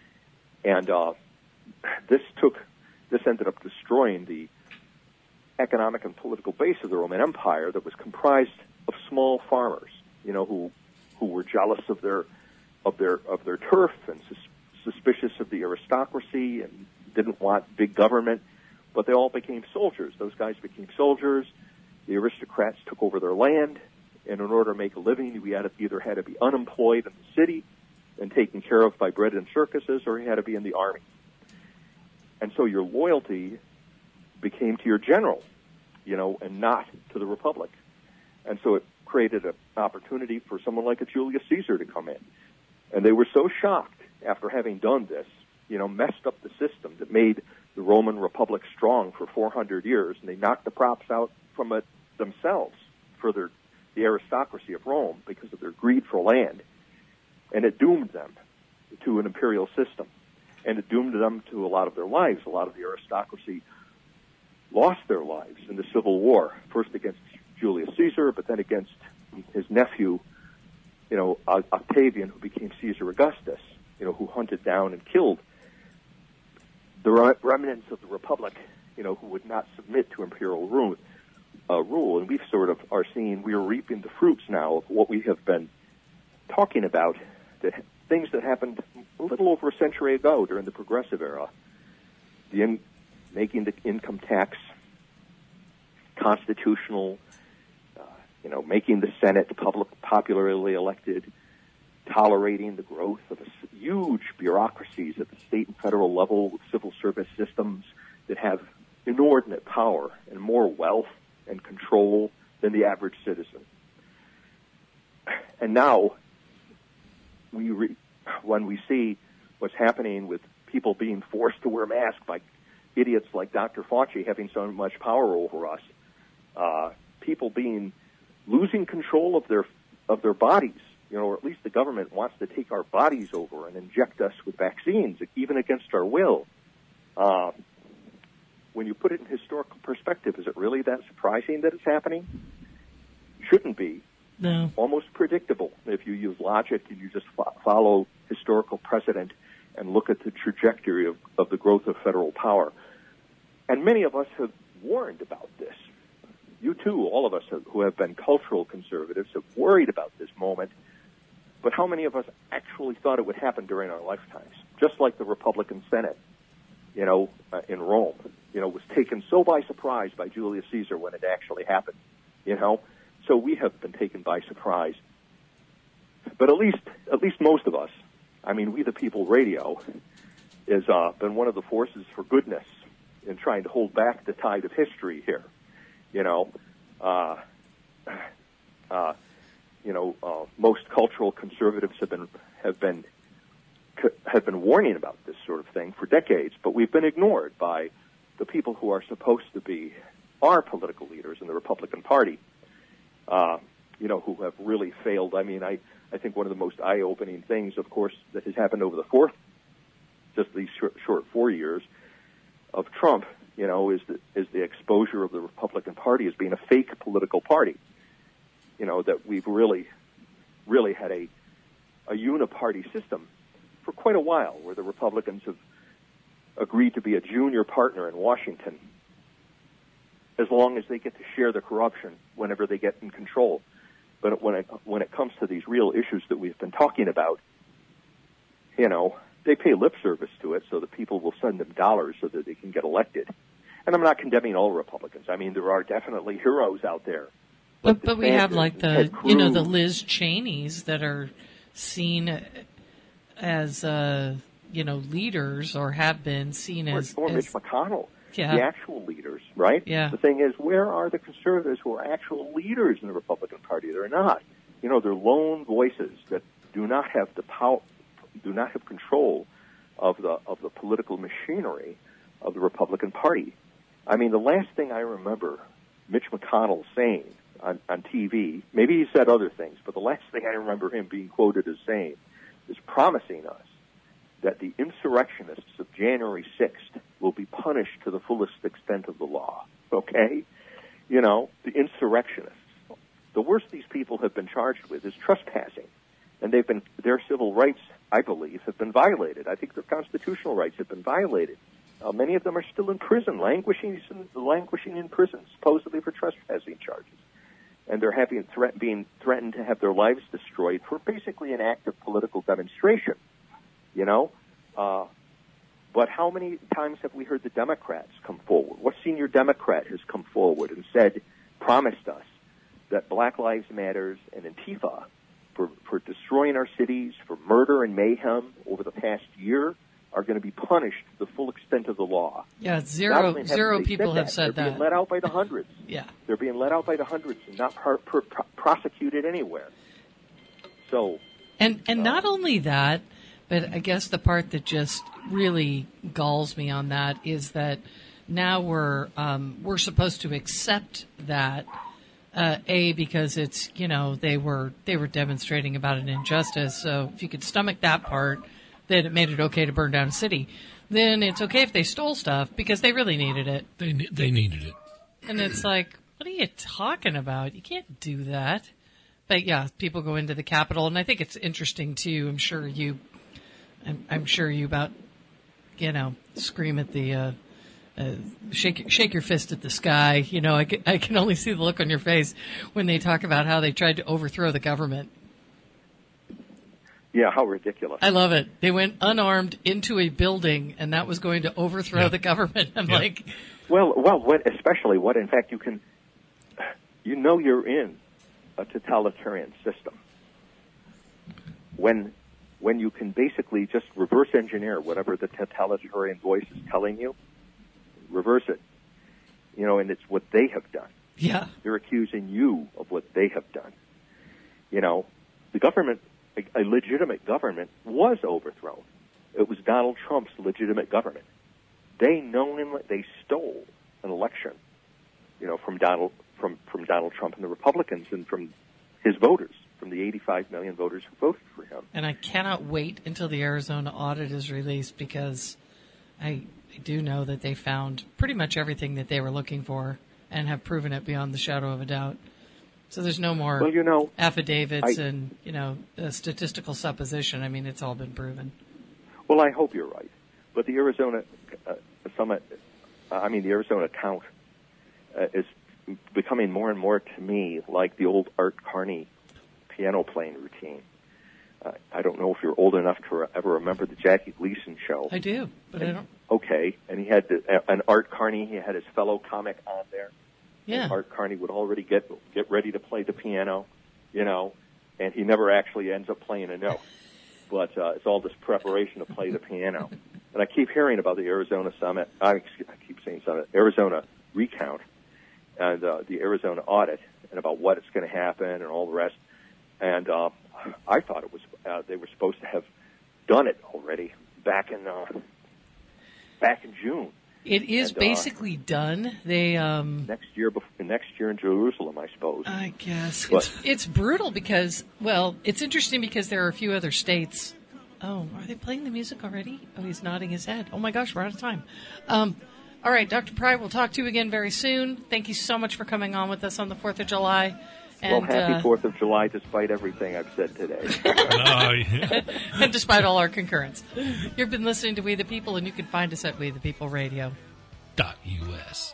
And uh, this took, this ended up destroying the economic and political base of the Roman Empire that was comprised of small farmers, you know, who who were jealous of their of their of their turf and sus- suspicious of the aristocracy and didn't want big government. But they all became soldiers. Those guys became soldiers. The aristocrats took over their land, and in order to make a living, you had to, either had to be unemployed in the city and taken care of by bread and circuses, or you had to be in the army. And so your loyalty became to your general, you know, and not to the republic. And so it created an opportunity for someone like a Julius Caesar to come in. And they were so shocked after having done this, you know, messed up the system that made the Roman Republic strong for four hundred years, and they knocked the props out from it themselves for their, the aristocracy of Rome because of their greed for land. And it doomed them to an imperial system. And it doomed them to a lot of their lives. A lot of the aristocracy lost their lives in the Civil War, first against Julius Caesar, but then against his nephew, you know, Octavian, who became Caesar Augustus, you know, who hunted down and killed the remnants of the Republic, you know, who would not submit to imperial rule. Uh, rule. And we've sort of are seeing, we are reaping the fruits now of what we have been talking about, the things that happened a little over a century ago during the Progressive Era. The in, making the income tax constitutional, uh, you know, making the Senate public, popularly elected, tolerating the growth of a huge bureaucracies at the state and federal level with civil service systems that have inordinate power and more wealth and control than the average citizen. And now, we re- when we see what's happening with people being forced to wear masks by idiots like Doctor Fauci having so much power over us, uh, people being losing control of their of their bodies, you know, or at least the government wants to take our bodies over and inject us with vaccines, even against our will. Uh, when you put it in historical perspective, is it really that surprising that it's happening? Shouldn't be. No. Almost predictable if you use logic and you just fo- follow historical precedent and look at the trajectory of, of the growth of federal power. And many of us have warned about this. You too, all of us have, who have been cultural conservatives, have worried about this moment. But how many of us actually thought it would happen during our lifetimes? Just like the Republican Senate, you know, uh, in Rome, you know, was taken so by surprise by Julius Caesar when it actually happened, you know. So we have been taken by surprise. But at least, at least most of us, I mean, We the People Radio has uh, been one of the forces for goodness in trying to hold back the tide of history here. You know, uh, uh, you know, uh, most cultural conservatives have been have been have been warning about this sort of thing for decades, but we've been ignored by the people who are supposed to be our political leaders in the Republican Party. Uh, you know, who have really failed. I mean, I, I think one of the most eye-opening things, of course, that has happened over the fourth, just these short, short four years of Trump, you know, is the, is the exposure of the Republican Party as being a fake political party. You know, that we've really, really had a, a uniparty system for quite a while, where the Republicans have agreed to be a junior partner in Washington as long as they get to share the corruption whenever they get in control. But when it, when it comes to these real issues that we've been talking about, you know, they pay lip service to it so that people will send them dollars so that they can get elected. And I'm not condemning all Republicans. I mean, there are definitely heroes out there. But, but we have like the, Cruz, you know, the Liz Cheneys that are seen as, uh, you know, leaders or have been seen or, as... Or as, Mitch McConnell. Yeah. The actual leaders, right? Yeah. The thing is, where are the conservatives who are actual leaders in the Republican Party? They're not. You know, they're lone voices that do not have the power, do not have control of the of the political machinery of the Republican Party. I mean, the last thing I remember Mitch McConnell saying on, on T V, maybe he said other things, but the last thing I remember him being quoted as saying is promising us that the insurrectionists of January sixth will be punished to the fullest extent of the law, okay? You know, the insurrectionists. The worst these people have been charged with is trespassing, and they've been, their civil rights, I believe, have been violated. I think their constitutional rights have been violated. Uh, many of them are still in prison, languishing, languishing in prison, supposedly for trespassing charges. And they're having threat, being threatened to have their lives destroyed for basically an act of political demonstration. You know, uh, but how many times have we heard the Democrats come forward? What senior Democrat has come forward and said promised us that Black Lives Matters and Antifa, for, for destroying our cities, for murder and mayhem over the past year, are going to be punished to the full extent of the law. Yeah, Not zero only have zero they people said have said They're that. being let out by the hundreds. Yeah. They're being let out by the hundreds and not par- per- pro- prosecuted anywhere. So, And and not only that, but I guess the part that just really galls me on that is that now we're um, we're supposed to accept that uh, a because it's you know they were they were demonstrating about an injustice. So if you could stomach that part, that it made it okay to burn down a city, then it's okay if they stole stuff because they really needed it. They ne- they needed it. And it's like, what are you talking about? You can't do that. But yeah, people go into the Capitol, and I think it's interesting too. I'm sure you, I'm, I'm sure you about, you know, scream at the, uh, uh, shake shake your fist at the sky. You know, I can, I can only see the look on your face when they talk about how they tried to overthrow the government. yeah, how ridiculous. I love it. They went unarmed into a building, and that was going to overthrow Yeah. the government. I'm Yeah. like, Well, well, what, especially what, in fact, you can, you know you're in a totalitarian system when when you can basically just reverse engineer whatever the totalitarian voice is telling you, reverse it. You know, and it's what they have done. yeah, They're accusing you of what they have done. You know, the government, a, a legitimate government, was overthrown. It was Donald Trump's legitimate government. They knowingly, they stole an election, you know, from Donald from, from Donald Trump and the Republicans and from his voters, from the eighty-five million voters who voted for him. and I cannot wait until the Arizona audit is released because I, I do know that they found pretty much everything that they were looking for and have proven it beyond the shadow of a doubt. So there's no more Well, you know, affidavits I- and, you know, uh, statistical supposition. I mean, it's all been proven. well, I hope you're right. But the Arizona uh, summit, uh, I mean, the Arizona count uh, is becoming more and more to me like the old Art Carney piano playing routine. Uh, I don't know if you're old enough to re- ever remember the Jackie Gleason show. I do, but I don't. Okay, and he had the, uh, an Art Carney. He had his fellow comic on there. Yeah. And Art Carney would already get get ready to play the piano, you know, and he never actually ends up playing a note. But uh, it's all this preparation to play the piano. And I keep hearing about the Arizona summit. I, excuse, I keep saying summit. Arizona recount and uh, the Arizona audit, and about what it's going to happen and all the rest. And uh, I thought it was uh, they were supposed to have done it already back in uh, back in June. It is And, uh, basically done. They, um, Next year, bef- next year in Jerusalem, I suppose. I guess But- it's it's brutal because, well, it's interesting because there are a few other states. Oh, are they playing the music already? Oh, he's nodding his head. Oh my gosh, we're out of time. Um, all right, Doctor Pry, we'll talk to you again very soon. Thank you so much for coming on with us on the Fourth of July. Well, And, happy uh, Fourth of July, despite everything I've said today. Oh, yeah. and despite all our concurrence, you've been listening to We the People, and you can find us at We the People Radio. Dot U S.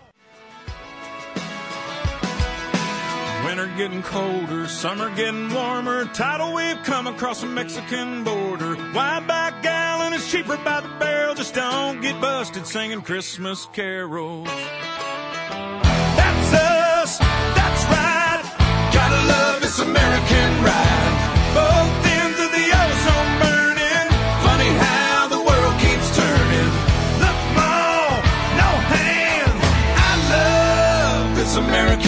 Winter getting colder, summer getting warmer. Tidal wave come across the Mexican border. Wide back gallon is cheaper by the barrel. Just don't get busted singing Christmas carols. That's us, that's right. Gotta love this American ride. Both ends of the ozone burning. Funny how the world keeps turning. Look, Mom, no hands. I love this American